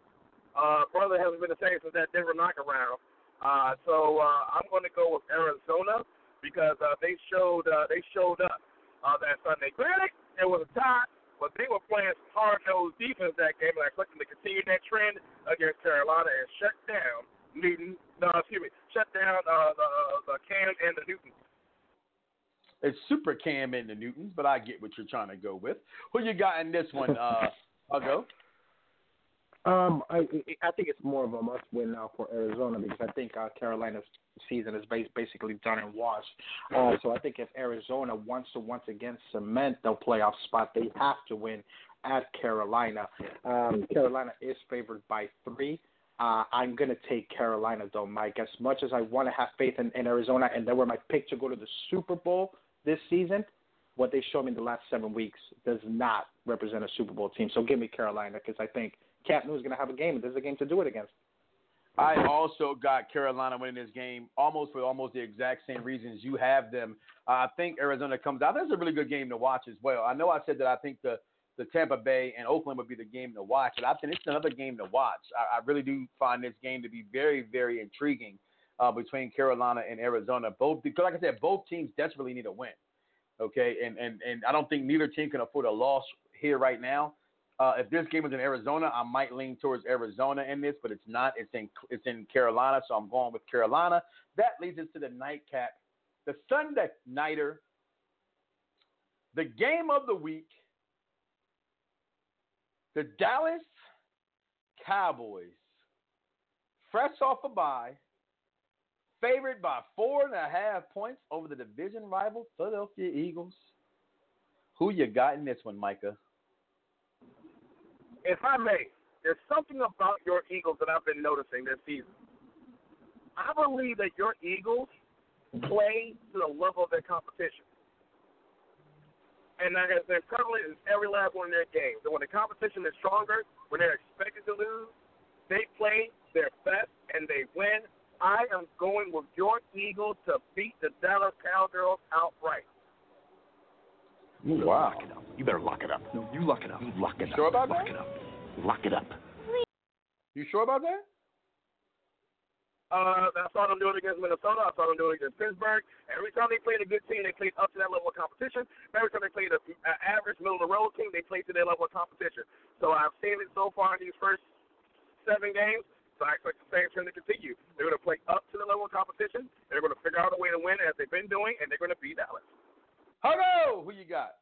Uh, brother hasn't been the same since that Denver knockaround. Uh, so uh, I'm going to go with Arizona because uh, they showed uh, they showed up uh, that Sunday. Granted, it was a tie, but they were playing hard-nosed defense that game, and I expect them to continue that trend against Carolina and shut down Newton. No, excuse me, shut down uh, the, the Cam and the Newtons. It's Super Cam and the Newtons, but I get what you're trying to go with. Who you got in this one? Uh, I'll go. Um, I I think it's more of a must-win now for Arizona because I think uh, Carolina's season is bas- basically done and washed. Uh, so I think if Arizona wants to once again cement their playoff spot, they have to win at Carolina. Um, Carolina is favored by three. Uh, I'm going to take Carolina, though, Mike. As much as I want to have faith in, in Arizona, and they were my pick to go to the Super Bowl this season, what they showed me in the last seven weeks does not represent a Super Bowl team. So give me Carolina because I think Cap Newton's going to have a game, and this is a game to do it against. I also got Carolina winning this game almost for almost the exact same reasons you have them. Uh, I think Arizona comes out. That's a really good game to watch as well. I know I said that I think the, the Tampa Bay and Oakland would be the game to watch, but I think it's another game to watch. I, I really do find this game to be very, very intriguing uh, between Carolina and Arizona. Both because, like I said, both teams desperately need a win. Okay, and, and, and I don't think neither team can afford a loss here right now. Uh, if this game was in Arizona, I might lean towards Arizona in this, but it's not. It's in it's in Carolina, so I'm going with Carolina. That leads us to the nightcap, the Sunday nighter, the game of the week, the Dallas Cowboys, fresh off a bye, favored by four and a half points over the division rival Philadelphia Eagles. Who you got in this one, Micah? If I may, there's something about your Eagles that I've been noticing this season. I believe that your Eagles play to the level of their competition. And that has been prevalent in every last one of their games. And when the competition is stronger, when they're expected to lose, they play their best and they win. I am going with your Eagles to beat the Dallas Cowgirls outright. Wow. Lock it up. You better lock it up. No, you lock it up. Lock it you up. Sure about lock that? it up. Lock it up. You sure about that? Uh, I saw them do it against Minnesota. I saw them do it against Pittsburgh. Every time they played a good team, they played up to that level of competition. Every time they played an average, middle-of-the-road team, they played to their level of competition. So I've seen it so far in these first seven games. So I expect the same trend to continue. They're going to play up to the level of competition. They're going to figure out a way to win as they've been doing, and they're going to beat Dallas. Hello, who you got?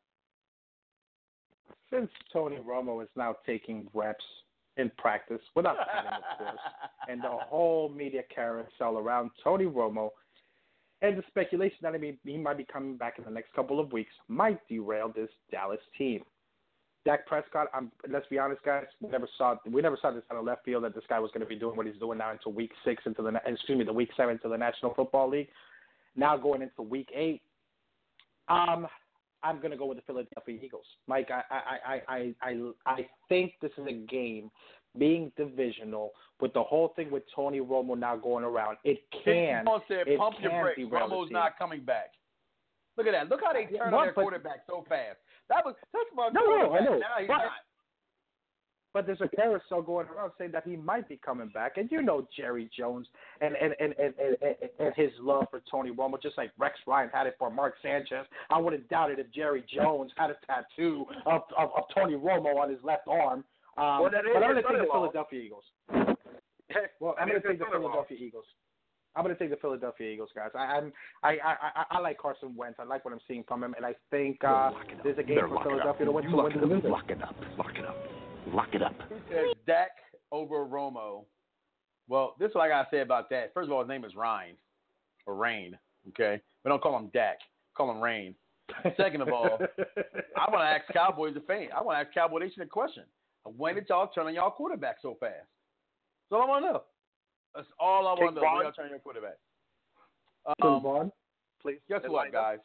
Since Tony Romo is now taking reps in practice without playing, of course, and the whole media carousel around Tony Romo and the speculation that he, he might be coming back in the next couple of weeks might derail this Dallas team. Dak Prescott, I'm, let's be honest, guys, we never saw we never saw this out of left field that this guy was going to be doing what he's doing now into week six into the excuse me the week seven into the National Football League. Now going into week eight. Um, I'm going to go with the Philadelphia Eagles. Mike, I, I, I, I, I think this is a game being divisional with the whole thing with Tony Romo now going around. It can. Said, it pump can your brakes. Romo's not coming back. Look at that. Look how they turned on their but, quarterback so fast. That was that's my no, no, I know. Now he's but, not. But there's a carousel going around saying that he might be coming back. And you know Jerry Jones and, and, and, and, and, and his love for Tony Romo, just like Rex Ryan had it for Mark Sanchez. I wouldn't doubt it if Jerry Jones had a tattoo of, of, of Tony Romo on his left arm. Um, well, but I'm going to take the Philadelphia Eagles. Well, I'm going to take the Philadelphia Eagles. I'm going to take the Philadelphia Eagles, guys. I, I'm, I, I, I, I like Carson Wentz. I like what I'm seeing from him, and I think uh, there's a game for Philadelphia to win to win the division. Lock it up. Lock it up. Lock it up. He says Dak over Romo. Well, this is what I got to say about that. First of all, his name is Ryan, or Rain, okay? We don't call him Dak. Call him Rain. Second of all, I want to ask Cowboys a fan. I want to ask Cowboy Nation a question. When did y'all turn on y'all quarterback so fast? That's all I want to know. That's all I want to know. When y'all turn on your quarterback? Um, Vaughn, please. Guess what, guys?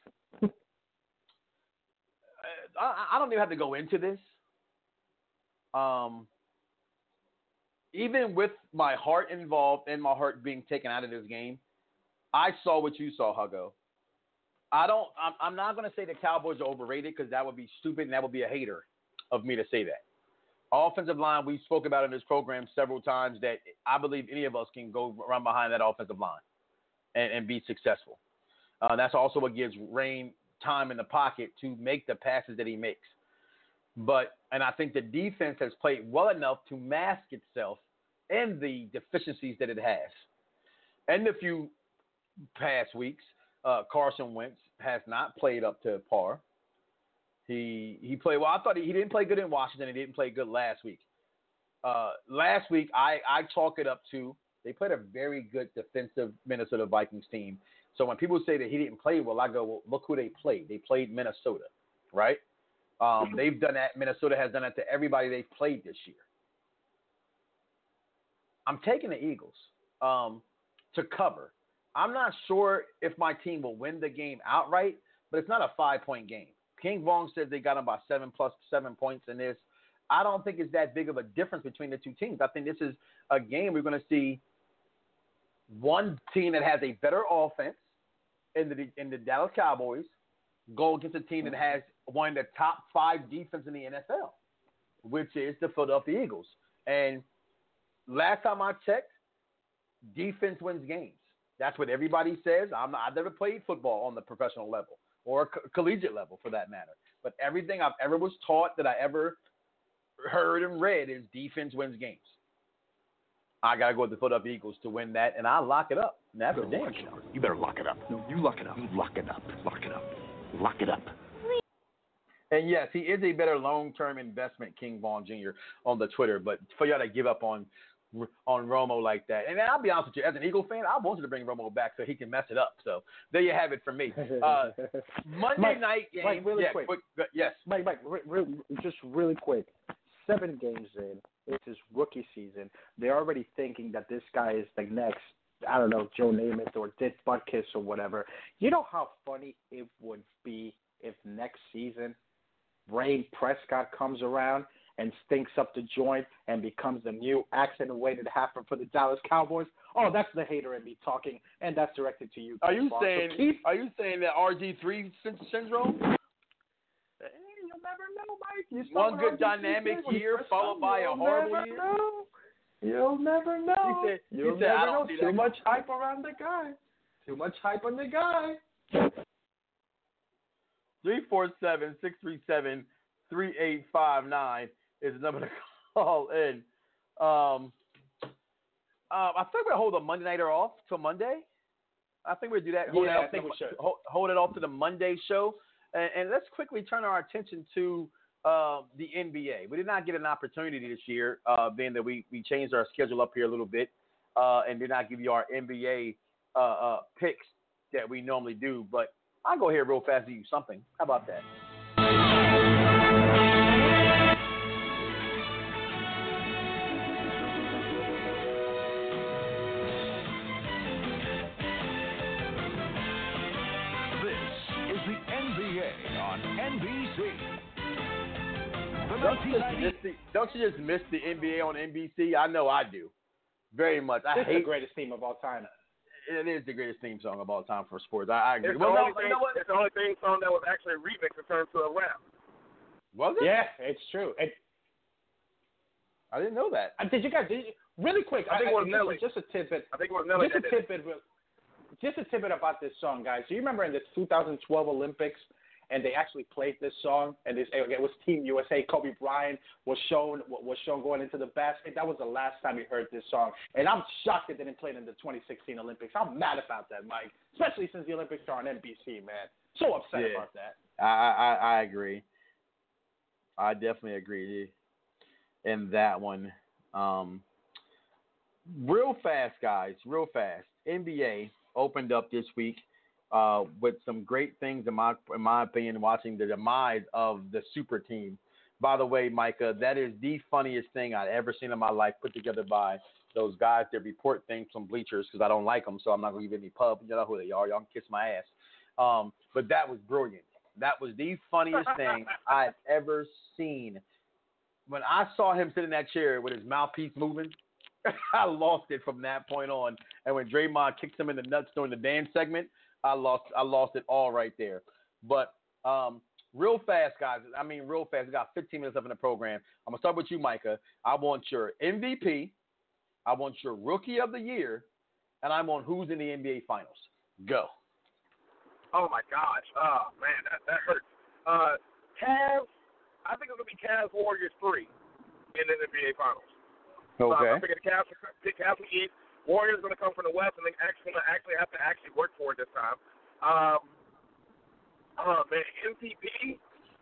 I, I don't even have to go into this. Um, even with my heart involved and my heart being taken out of this game, I saw what you saw, Huggo. I don't. I'm, I'm not going to say the Cowboys are overrated because that would be stupid and that would be a hater of me to say that. Offensive line, we spoke about in this program several times that I believe any of us can go run behind that offensive line and, and be successful. Uh, that's also what gives Rain time in the pocket to make the passes that he makes. But, and I think the defense has played well enough to mask itself and the deficiencies that it has. And a few past weeks, uh, Carson Wentz has not played up to par. He he played well. I thought he, he didn't play good in Washington. He didn't play good last week. Uh, last week, I, I chalk it up to they played a very good defensive Minnesota Vikings team. So when people say that he didn't play well, I go, well, look who they played. They played Minnesota, right? Um, they've done that. Minnesota has done that to everybody they've played this year. I'm taking the Eagles um, to cover. I'm not sure if my team will win the game outright, but it's not a five-point game. King Vaughn says they got them by seven plus seven points in this. I don't think it's that big of a difference between the two teams. I think this is a game we're going to see one team that has a better offense in the in the Dallas Cowboys go against a team that has one of the top five defense in the N F L, which is the Philadelphia Eagles. And last time I checked, defense wins games. That's what everybody says. I'm not, I've never played football on the professional level or co- collegiate level for that matter. But everything I've ever was taught that I ever heard and read is defense wins games. I got to go with the Philadelphia Eagles to win that, and I'll lock it up. And that's a damn sure. You better lock it up. No, you lock it up. You lock it up. Lock it up. Lock it up. And yes, he is a better long-term investment, King Vaughn Junior on the Twitter. But for y'all to give up on on Romo like that, and I'll be honest with you, as an Eagle fan, I wanted to bring Romo back so he can mess it up. So there you have it for me. Uh, Monday Mike, night game. Mike, really yeah, quick. quick. Yes. Mike, Mike, re- re- just really quick. Seven games in, it's his rookie season. They're already thinking that this guy is the next, I don't know, Joe Namath or Dick Butkus or whatever. You know how funny it would be if next season Ray Prescott comes around and stinks up the joint and becomes the new accident waiting to happen for the Dallas Cowboys? Oh, that's the hater in me talking, and that's directed to you. Are you Boss. saying? So keep, are you saying that R G three syndrome? You'll never know, Mike. You One good dynamic year followed by a horrible year. Know. You'll never know. He said, You'll he said, never I don't know. see Too that. much hype around the guy. Too much hype on the guy. three four seven, six three seven, three eight five nine is the number to call in. Um, uh, I think we'll hold the Monday nighter off till Monday. I think we'll do that. Hold Yeah, it off I think to, we should. Hold, hold it off to the Monday show. And, and let's quickly turn our attention to uh, the N B A. We did not get an opportunity this year, uh, being that we, we changed our schedule up here a little bit uh, and did not give you our N B A uh, uh, picks that we normally do. But I'll go here real fast and do something. How about that? N B C. Don't you, just miss the, don't you just miss the N B A on N B C? I know I do. Very much. I It's hate the greatest theme of all time. It is the greatest theme song of all time for sports. I, I agree. It's, Well, the no, only thing, you know what? it's the only theme song that was actually a remix and turned to a rap. Was it? Yeah, it's true. It, I didn't know that. uh, did you guys? Did you, really quick. I think it was just, Nelly. Just a tidbit. I think it was Nelly Just a that did it. tidbit. real- Just a tidbit about this song, guys. Do you remember in the two thousand twelve Olympics, and they actually played this song, and this, it was Team U S A. Kobe Bryant was shown was shown going into the basket. That was the last time we heard this song, and I'm shocked it didn't play it in the twenty sixteen Olympics. I'm mad about that, Mike. Especially since the Olympics are on N B C, man. So upset Yeah. about that. I, I I agree. I definitely agree in that one. Um, real fast, guys. Real fast. N B A opened up this week uh, with some great things, in my in my opinion, watching the demise of the super team. By the way, Micah, that is the funniest thing I've ever seen in my life, put together by those guys that report things from bleachers, because I don't like them, so I'm not going to give any pub. You know who they are. Y'all can kiss my ass. Um, but that was brilliant. That was the funniest thing I've ever seen. When I saw him sit in that chair with his mouthpiece moving, I lost it from that point on. And when Draymond kicked him in the nuts during the dance segment, I lost I lost it all right there. But um, real fast, guys. I mean, real fast. We got fifteen minutes left in the program. I'm going to start with you, Micah. I want your M V P. I want your Rookie of the Year. And I want who's in the N B A Finals. Go. Oh, my gosh. Oh, man, that, that hurts. Uh, Cavs, I think it's going to be Cavs Warriors three in the N B A Finals. Okay. So I'm thinking the Cavs, the Cavs from the East. Warriors are going to come from the West, and they're actually going to actually have to actually work for it this time. Um, oh, man, M V P.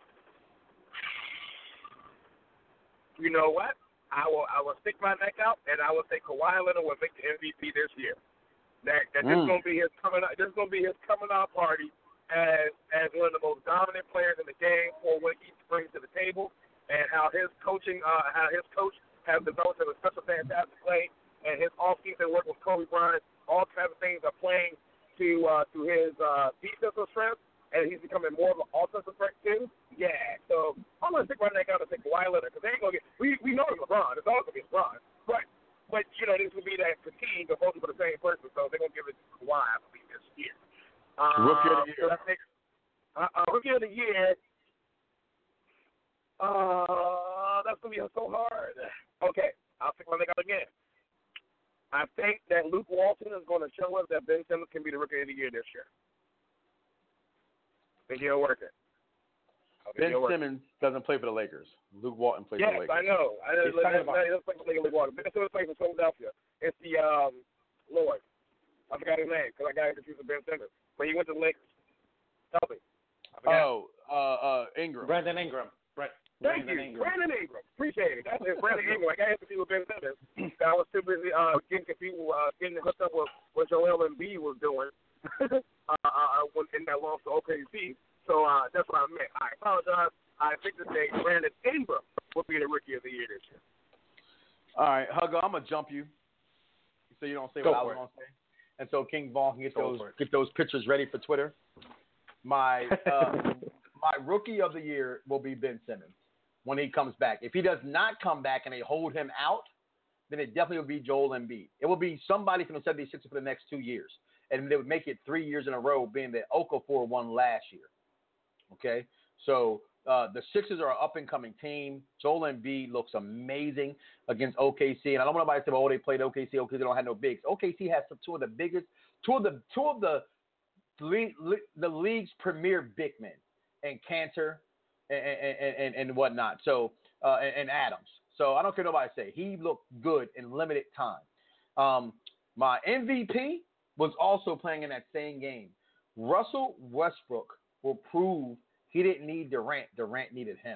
You know what? I will I will stick my neck out, and I will say Kawhi Leonard will make the M V P this year. That, that mm. this is going to be his coming out. This is going to be his coming out party as as one of the most dominant players in the game for what he brings to the table, and how his coaching, uh, how his coach has developed as a special fantastic play, and his off-season work with Kobe Bryant, all kinds of things are playing to uh, to his uh, defensive strength, and he's becoming more of an offensive threat too. Yeah, so I'm gonna stick my neck out and say Kawhi Leonard because they ain't gonna get. We we know it's LeBron. It's always gonna be LeBron, but but you know this will be that fatigue of both of the same person, so they're gonna give it to Kawhi, I believe, this year. Uh, rookie of the year. So think, uh, uh, rookie of the year. Uh, that's gonna be so hard. Okay, I'll stick my neck out again. I think that Luke Walton is going to show us that Ben Simmons can be the rookie of the year this year. I think he'll work it. Ben Simmons doesn't play for the Lakers. Luke Walton plays yes, for the Lakers. Yes, I know. I know. He doesn't play for Luke Walton. Ben Simmons plays for Philadelphia. It's the, um, Lord. I forgot his name because I got confused with Ben Simmons. But he went to the Lakers. Tell me. Oh, uh, uh, Ingram. Brandon Ingram. Brett. Thank Brandon you. Ingram. Brandon Ingram. Appreciate it. That's it. Brandon Ingram. I got confused with Ben Simmons. I was too busy uh, getting confused, uh, getting hooked up with what Joel Embiid was doing uh, uh, when, in that loss to O K C. So uh, that's what I meant. I apologize. I think to say Brandon Ingram will be the rookie of the year this year. All right, Huggo, I'm going to jump you so you don't say Go what I was going to say. And so King Vaughn can get Go those get those pictures ready for Twitter. My uh, my rookie of the year will be Ben Simmons when he comes back. If he does not come back and they hold him out, then it definitely will be Joel Embiid. It will be somebody from the seventy-sixers for the next two years. And they would make it three years in a row, being that Okafor won last year. Okay? So uh, the Sixers are an up-and-coming team. Joel Embiid looks amazing against O K C. And I don't want nobody to say, oh, they played O K C. O K C don't have no bigs. O K C has some, two of the biggest, two of the two of the league, the league's premier big men, and Cantor and, and, and, and whatnot. So uh, and, and Adams. So I don't care what nobody say. He looked good in limited time. Um, my M V P was also playing in that same game. Russell Westbrook will prove he didn't need Durant. Durant needed him.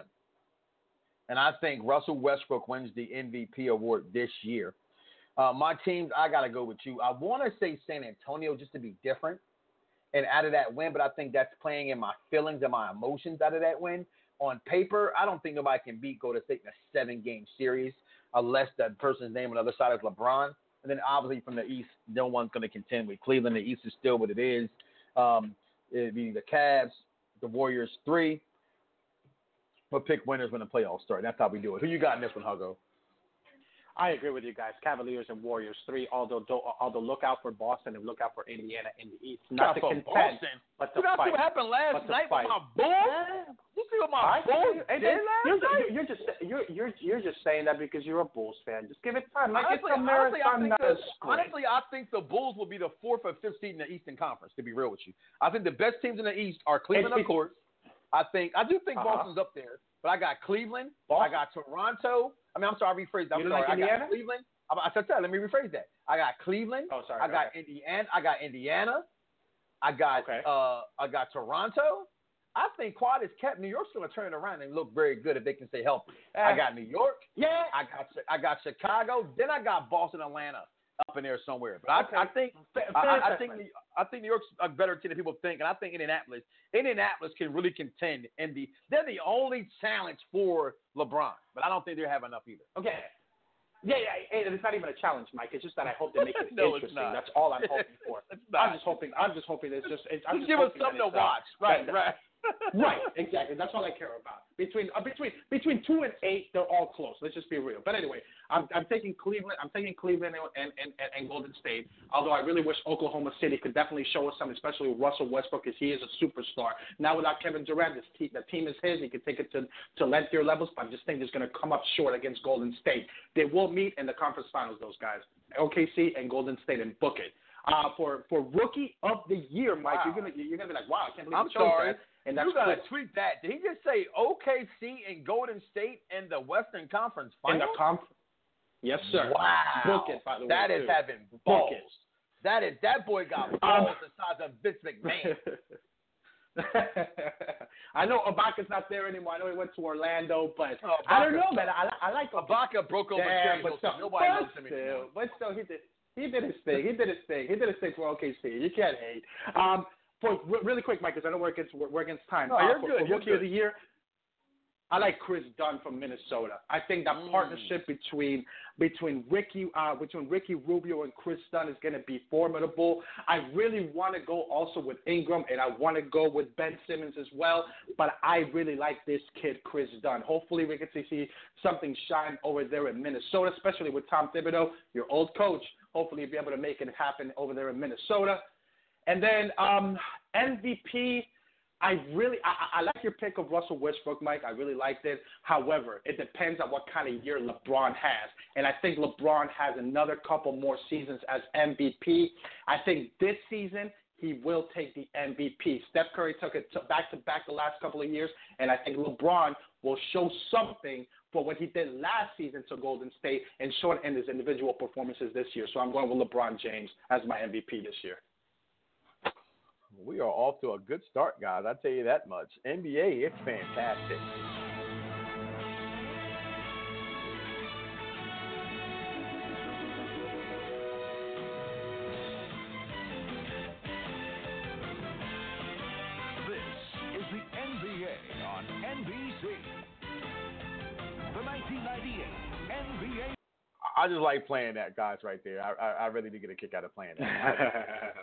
And I think Russell Westbrook wins the M V P award this year. Uh, my teams, I got to go with you. I want to say San Antonio just to be different and out of that win, but I think that's playing in my feelings and my emotions out of that win. On paper, I don't think nobody can beat Golden State in a seven-game series unless that person's name on the other side is LeBron. And then obviously from the East, no one's going to contend with Cleveland. The East is still what it is. Um, it'd be the Cavs, the Warriors three. We'll pick winners when the playoffs start. That's how we do it. Who you got in this one, Huggo? I agree with you guys. Cavaliers and Warriors three. Although, although look out for Boston and look out for Indiana in the East. Not to contend, Boston. but to you fight. See what happened last but night fight. with my Bulls? You see what my Bulls did last you're, night? You're just you're you're you're just saying that because you're a Bulls fan. Just give it time. Like honestly, it's a marathon, honestly, not the, a sprint. honestly, I think the Bulls will be the fourth or fifth seed in the Eastern Conference. To be real with you, I think the best teams in the East are Cleveland, of course. I think I do think uh-huh. Boston's up there, but I got Cleveland. Boston. I got Toronto. I mean, I'm sorry, I rephrased that. I'm you sorry. Like I Indiana? got Cleveland. I said that. Let me rephrase that. I got Cleveland. Oh, sorry. I got okay. Indiana. I got Indiana. I got okay. uh, I got Toronto. I think Quad is kept. New York's going to turn it around and look very good if they can stay healthy. Uh, I got New York. Yeah. I got I got Chicago. Then I got Boston, Atlanta up in there somewhere. But I, okay. I think fair, I, fair I, I think I think New York's a better team than people think, and I think Indianapolis Indianapolis can really contend. In the they're the only challenge for LeBron, but I don't think they have enough either. Okay. Yeah, yeah, it's not even a challenge, Mike. It's just that I hope they make it no, interesting. It's not. That's all I'm hoping for. It's not. I'm just hoping. I'm just hoping it's just. It's, I'm just just give us hoping something to uh, watch. Right, that, right. Right, exactly. That's all I care about. Between uh, between between two and eight, they're all close. Let's just be real. But anyway, I'm I'm taking Cleveland. I'm taking Cleveland and and, and, and Golden State. Although I really wish Oklahoma City could definitely show us something, especially with Russell Westbrook, because he is a superstar. Now without Kevin Durant, this team, the team is his. He can take it to to lengthier levels. But I just think he's going to come up short against Golden State. They will meet in the conference finals. Those guys, O K C and Golden State, and book it. Uh, for for rookie of the year, Mike, Wow. you're gonna you're gonna be like, wow, I can't believe I'm you chose sorry. that. And that's you gotta cool. tweet that. Did he just say O K C and Golden State in the Western Conference In Finals? the conf- yes, sir. Wow. Book it, by the way. That is too. having Book balls. it. That is that boy got balls the size of Vince McMahon. I know Ibaka's not there anymore. I know he went to Orlando, but Oh, I don't Ibaka- know, man. I, I like Ibaka broke over yeah, Terry but Hilton. still, Nobody but loves him still, anymore. but still, he did. He did his thing. He did his thing. He did his thing for O K C. You can't hate. Um, for really quick, Mike, because I know we're against we're against time. No, uh, you're for, good. For You're rookie good. of the year, I like Chris Dunn from Minnesota. I think that Mm. partnership between between Ricky uh, between Ricky Rubio and Chris Dunn is going to be formidable. I really want to go also with Ingram, and I want to go with Ben Simmons as well. But I really like this kid, Chris Dunn. Hopefully, we get to see something shine over there in Minnesota, especially with Tom Thibodeau, your old coach. Hopefully, you'll be able to make it happen over there in Minnesota. And then um, M V P. I really I, I like your pick of Russell Westbrook, Mike. I really liked it. However, it depends on what kind of year LeBron has. And I think LeBron has another couple more seasons as M V P. I think this season he will take the M V P. Steph Curry took it to back-to-back the last couple of years, and I think LeBron will show something for what he did last season to Golden State and shorten his individual performances this year. So I'm going with LeBron James as my M V P this year. We are off to a good start, guys. I tell you that much. N B A, it's fantastic. This is the N B A on N B C. The nineteen ninety-eight N B A. I just like playing that, guys, right there. I, I, I really do get a kick out of playing that.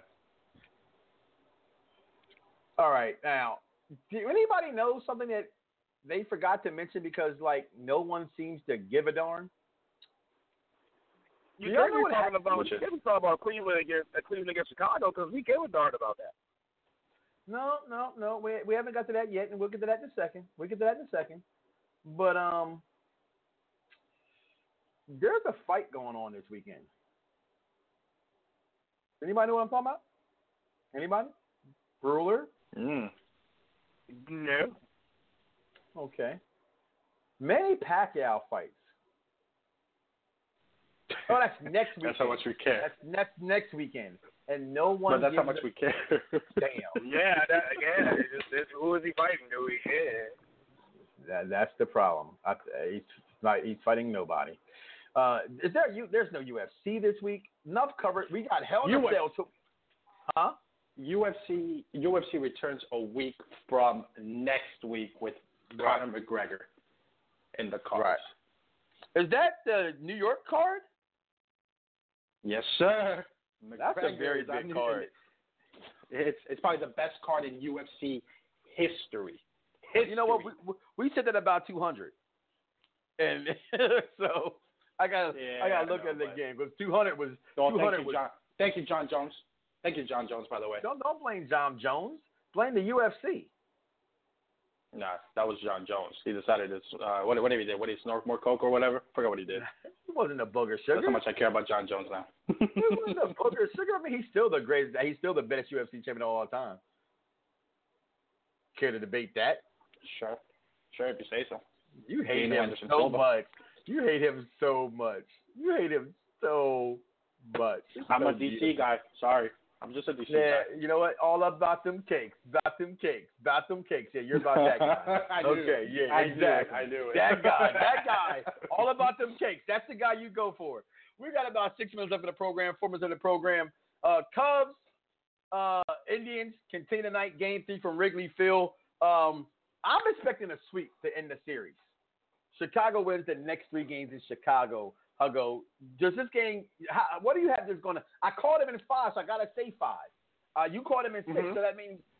All right, now, do anybody know something that they forgot to mention because, like, no one seems to give a darn? You You know know we're what talking happened? about, you can't talk about Cleveland against, uh, Cleveland against Chicago because we gave a darn about that. No, no, no. We we haven't got to that yet, and we'll get to that in a second. We'll get to that in a second. But um, there's a fight going on this weekend. Anybody know what I'm talking about? Anybody? Ruler? Mm. No. Okay. Manny Pacquiao fights. Oh, that's next weekend. That's how much we care. That's next next weekend, and no one. But that's how gives much a- we care. Damn. Yeah, that, yeah. It's just, it's, who is he fighting? Do we? Yeah. That, that's the problem. I, he's not. He's fighting nobody. Uh, is there? You, there's no U F C this week. Enough covered. We got Hell in a Cell. To, huh? U F C U F C returns a week from next week with Right. Conor McGregor in the card. Right. Is that the New York card? Yes, sir. That's a McGregor very is big on- card. It's it's probably the best card in U F C history. You know what? We, we we said that about two hundred, and so I got to Yeah, I got to I look know, at the but- game because two hundred was Oh, two thank hundred you, was. John. Thank you, John Jones. Thank you, John Jones. By the way, Don't don't blame John Jones. Blame the U F C. nah, that was John Jones. He decided to uh, what what did he did? What did he snort more coke or whatever? Forgot what he did. He wasn't a booger sugar. That's how much I care about John Jones now. He wasn't a booger sugar. I mean, he's still the greatest. He's still the best U F C champion of all time. Care to debate that? Sure, sure. If you say so. You hate Dean him Anderson so Silva. much. You hate him so much. You hate him so much. I'm So a D C beautiful. guy. Sorry, I'm just a D C Yeah, guy. you know what? All about them cakes. About them cakes. About them cakes. Yeah, you're about that guy. I knew okay, it. yeah, I knew it. exactly. I knew it. That guy. That guy. All about them cakes. That's the guy you go for. We got about six minutes left in the program, four minutes in the program. Uh, Cubs, uh, Indians continue tonight. Game three from Wrigley Field. Um, I'm expecting a sweep to end the series. Chicago wins the next three games in Chicago. I'll go. Does this game? How, what do you have? That's going to? I called him in five, so I got to say five. Uh, you called him in six, Mhm. so that means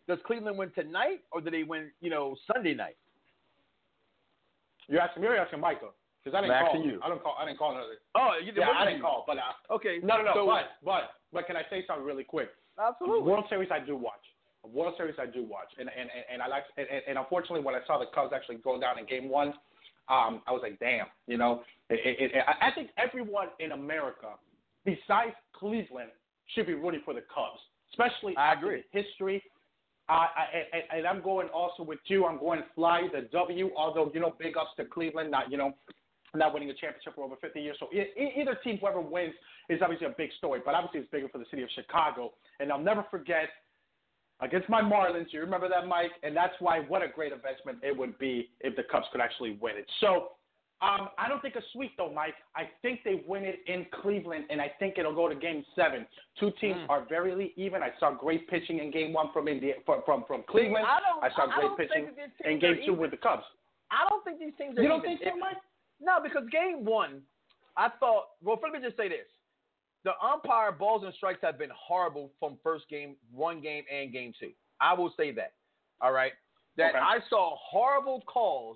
Does Cleveland win tonight, or do they win, you know, Sunday night? You're asking me or you're asking Micah? Because I didn't I'm call. asking you. I don't call. I didn't call another. Oh, you yeah, I didn't you? call. But uh, okay. No, no, no. So, but but but can I say something really quick? Absolutely. World Series I do watch. World Series I do watch, and and and, and I like and, and unfortunately when I saw the Cubs actually go down in Game One, um, I was like, damn, you know. It, it, it, I think everyone in America, besides Cleveland, should be rooting for the Cubs, especially I after agree. the history. Uh, I, and, and I'm going also with you. I'm going fly the W. Although you know, big ups to Cleveland, not you know, not winning a championship for over fifty years. So e- either team, whoever wins, is obviously a big story. But obviously, it's bigger for the city of Chicago. And I'll never forget against my Marlins. You remember that, Mike? And that's why what a great investment it would be if the Cubs could actually win it. So. Um, I don't think a sweep, though, Mike. I think they win it in Cleveland, and I think it'll go to Game Seven. Two teams mm. are very even. I saw great pitching in Game One from India, from from, from Cleveland. I, don't, I saw I great pitching in Game Two with the Cubs. I don't think these teams are You don't even. think so, Mike? No, because Game One, I thought. Well, let me just say this: the umpire balls and strikes have been horrible from first game, one game, and Game Two. I will say that. All right, that okay. I saw horrible calls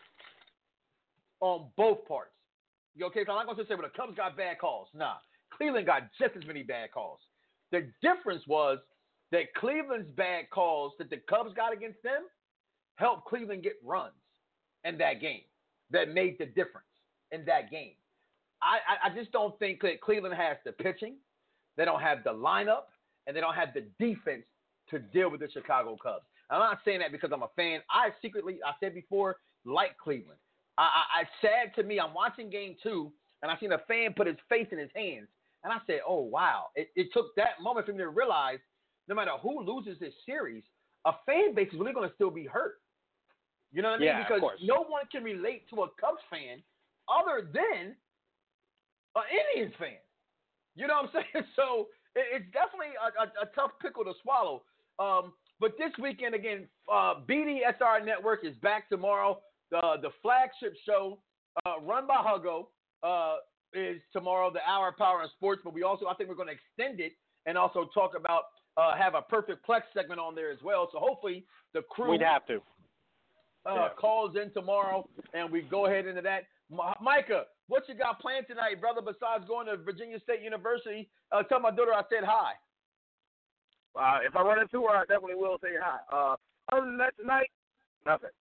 on both parts. You okay? So I'm not going to say, well, the Cubs got bad calls. Nah. Cleveland got just as many bad calls. The difference was that Cleveland's bad calls that the Cubs got against them helped Cleveland get runs in that game. That made the difference in that game. I, I, I just don't think that Cleveland has the pitching. They don't have the lineup, and they don't have the defense to deal with the Chicago Cubs. I'm not saying that because I'm a fan. I secretly, I said before, like Cleveland. I, I, it's sad to me. I'm watching Game Two, and I seen a fan put his face in his hands, and I said, "Oh wow!" It, it took that moment for me to realize, no matter who loses this series, a fan base is really going to still be hurt. You know what I mean? Yeah, because of course. no one can relate to a Cubs fan other than an Indians fan. You know what I'm saying? So it, it's definitely a, a, a tough pickle to swallow. Um, but this weekend again, uh, B D S R Network is back tomorrow. The the flagship show uh, run by Huggo uh, is tomorrow, the Hour of Power and Sports. But we also, I think we're going to extend it and also talk about, uh, have a Perfect Plex segment on there as well. So hopefully the crew We'd have to. Uh, yeah. calls in tomorrow and we go ahead into that. M- Micah, what you got planned tonight, brother, besides going to Virginia State University? Uh, tell my daughter I said hi. Uh, if I run into her, I definitely will say hi. Uh, other than that tonight, nothing.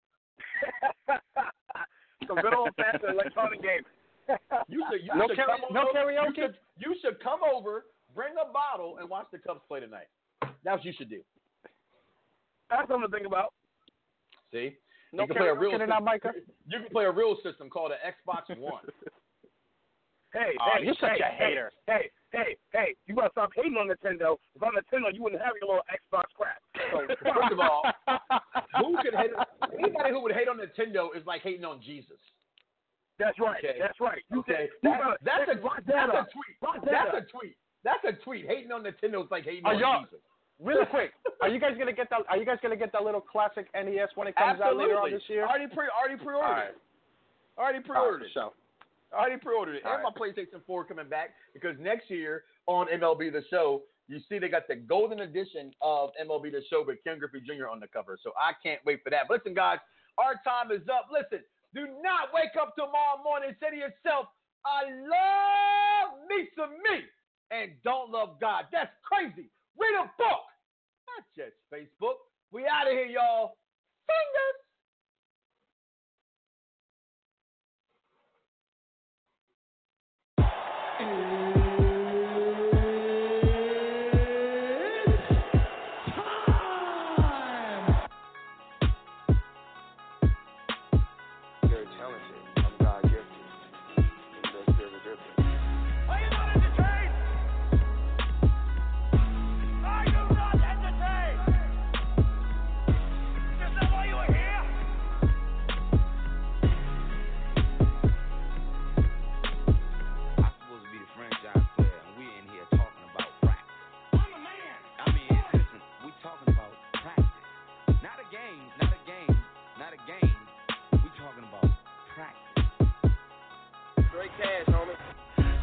Some good old fashioned electronic game. You should, you no, should karaoke, come no over, karaoke. You should, you should come over, bring a bottle, and watch the Cubs play tonight. That's what you should do. That's something to think about. See, no you can play a real system. Now, Micah. You can play a real system called an Xbox One. Hey, oh, hey, you're such hey, a hater. Hey, hey, hey, you gotta stop hating on Nintendo. If on Nintendo, you wouldn't have your little Xbox crap. So first of all, who could hate? Anybody who would hate on Nintendo is like hating on Jesus. That's right. Okay. That's right. You okay. Can, that, gotta, that's, a, that that's a tweet. That that's up. a tweet. That's a tweet. Hating on Nintendo is like hating are on Jesus. Really quick, are you guys gonna get that? Are you guys gonna get that little classic N E S when it comes Absolutely. out later on this year? Already pre, already pre-ordered. Right. it. Already pre-ordered right, it. So. I already pre-ordered it. All and right. my PlayStation four coming back because next year on M L B The Show, you see they got the golden edition of M L B The Show with Ken Griffey Junior on the cover. So I can't wait for that. But listen, guys, our time is up. Listen, do not wake up tomorrow morning and say to yourself, I love me some me and don't love God. That's crazy. Read a book, not just Facebook. We out of here, y'all. Fingers.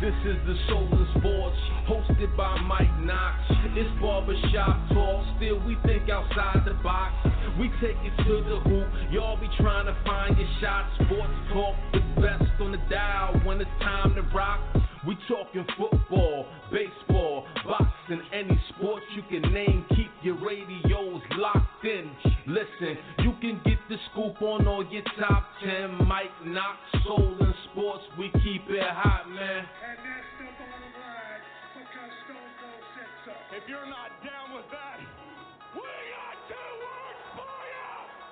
This is the Stolen Sports, hosted by Mike Knox. It's barbershop talk, still we think outside the box. We take it to the hoop, y'all be trying to find your shots. Sports talk, the best on the dial when it's time to rock. We talking football, baseball, boxing, any sports you can name. Keep your radios locked in. Listen, you can get the scoop on all your top ten. Mike Knox, Soul and Sports, we keep it hot, man. And that's the bottom line, because Stone Cold said so. If you're not down with that, we got two words for you!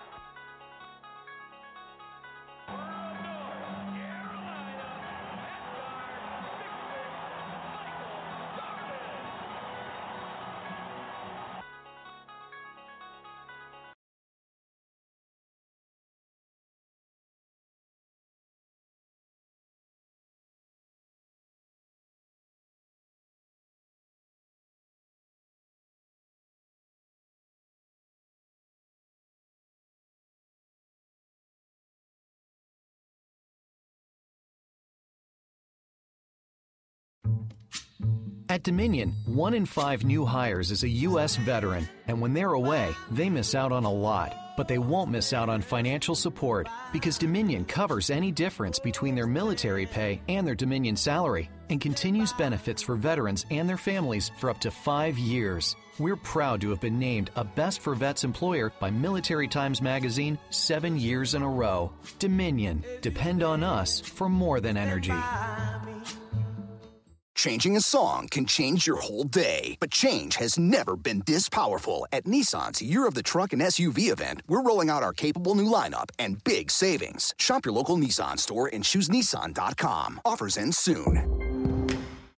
At Dominion, one in five new hires is a U S veteran, and when they're away, they miss out on a lot. But they won't miss out on financial support because Dominion covers any difference between their military pay and their Dominion salary and continues benefits for veterans and their families for up to five years. We're proud to have been named a Best for Vets employer by Military Times Magazine seven years in a row. Dominion. Depend on us for more than energy. Changing a song can change your whole day, but change has never been this powerful. At Nissan's Year of the Truck and S U V event, we're rolling out our capable new lineup and big savings. Shop your local Nissan store and choose Nissan dot com. Offers end soon.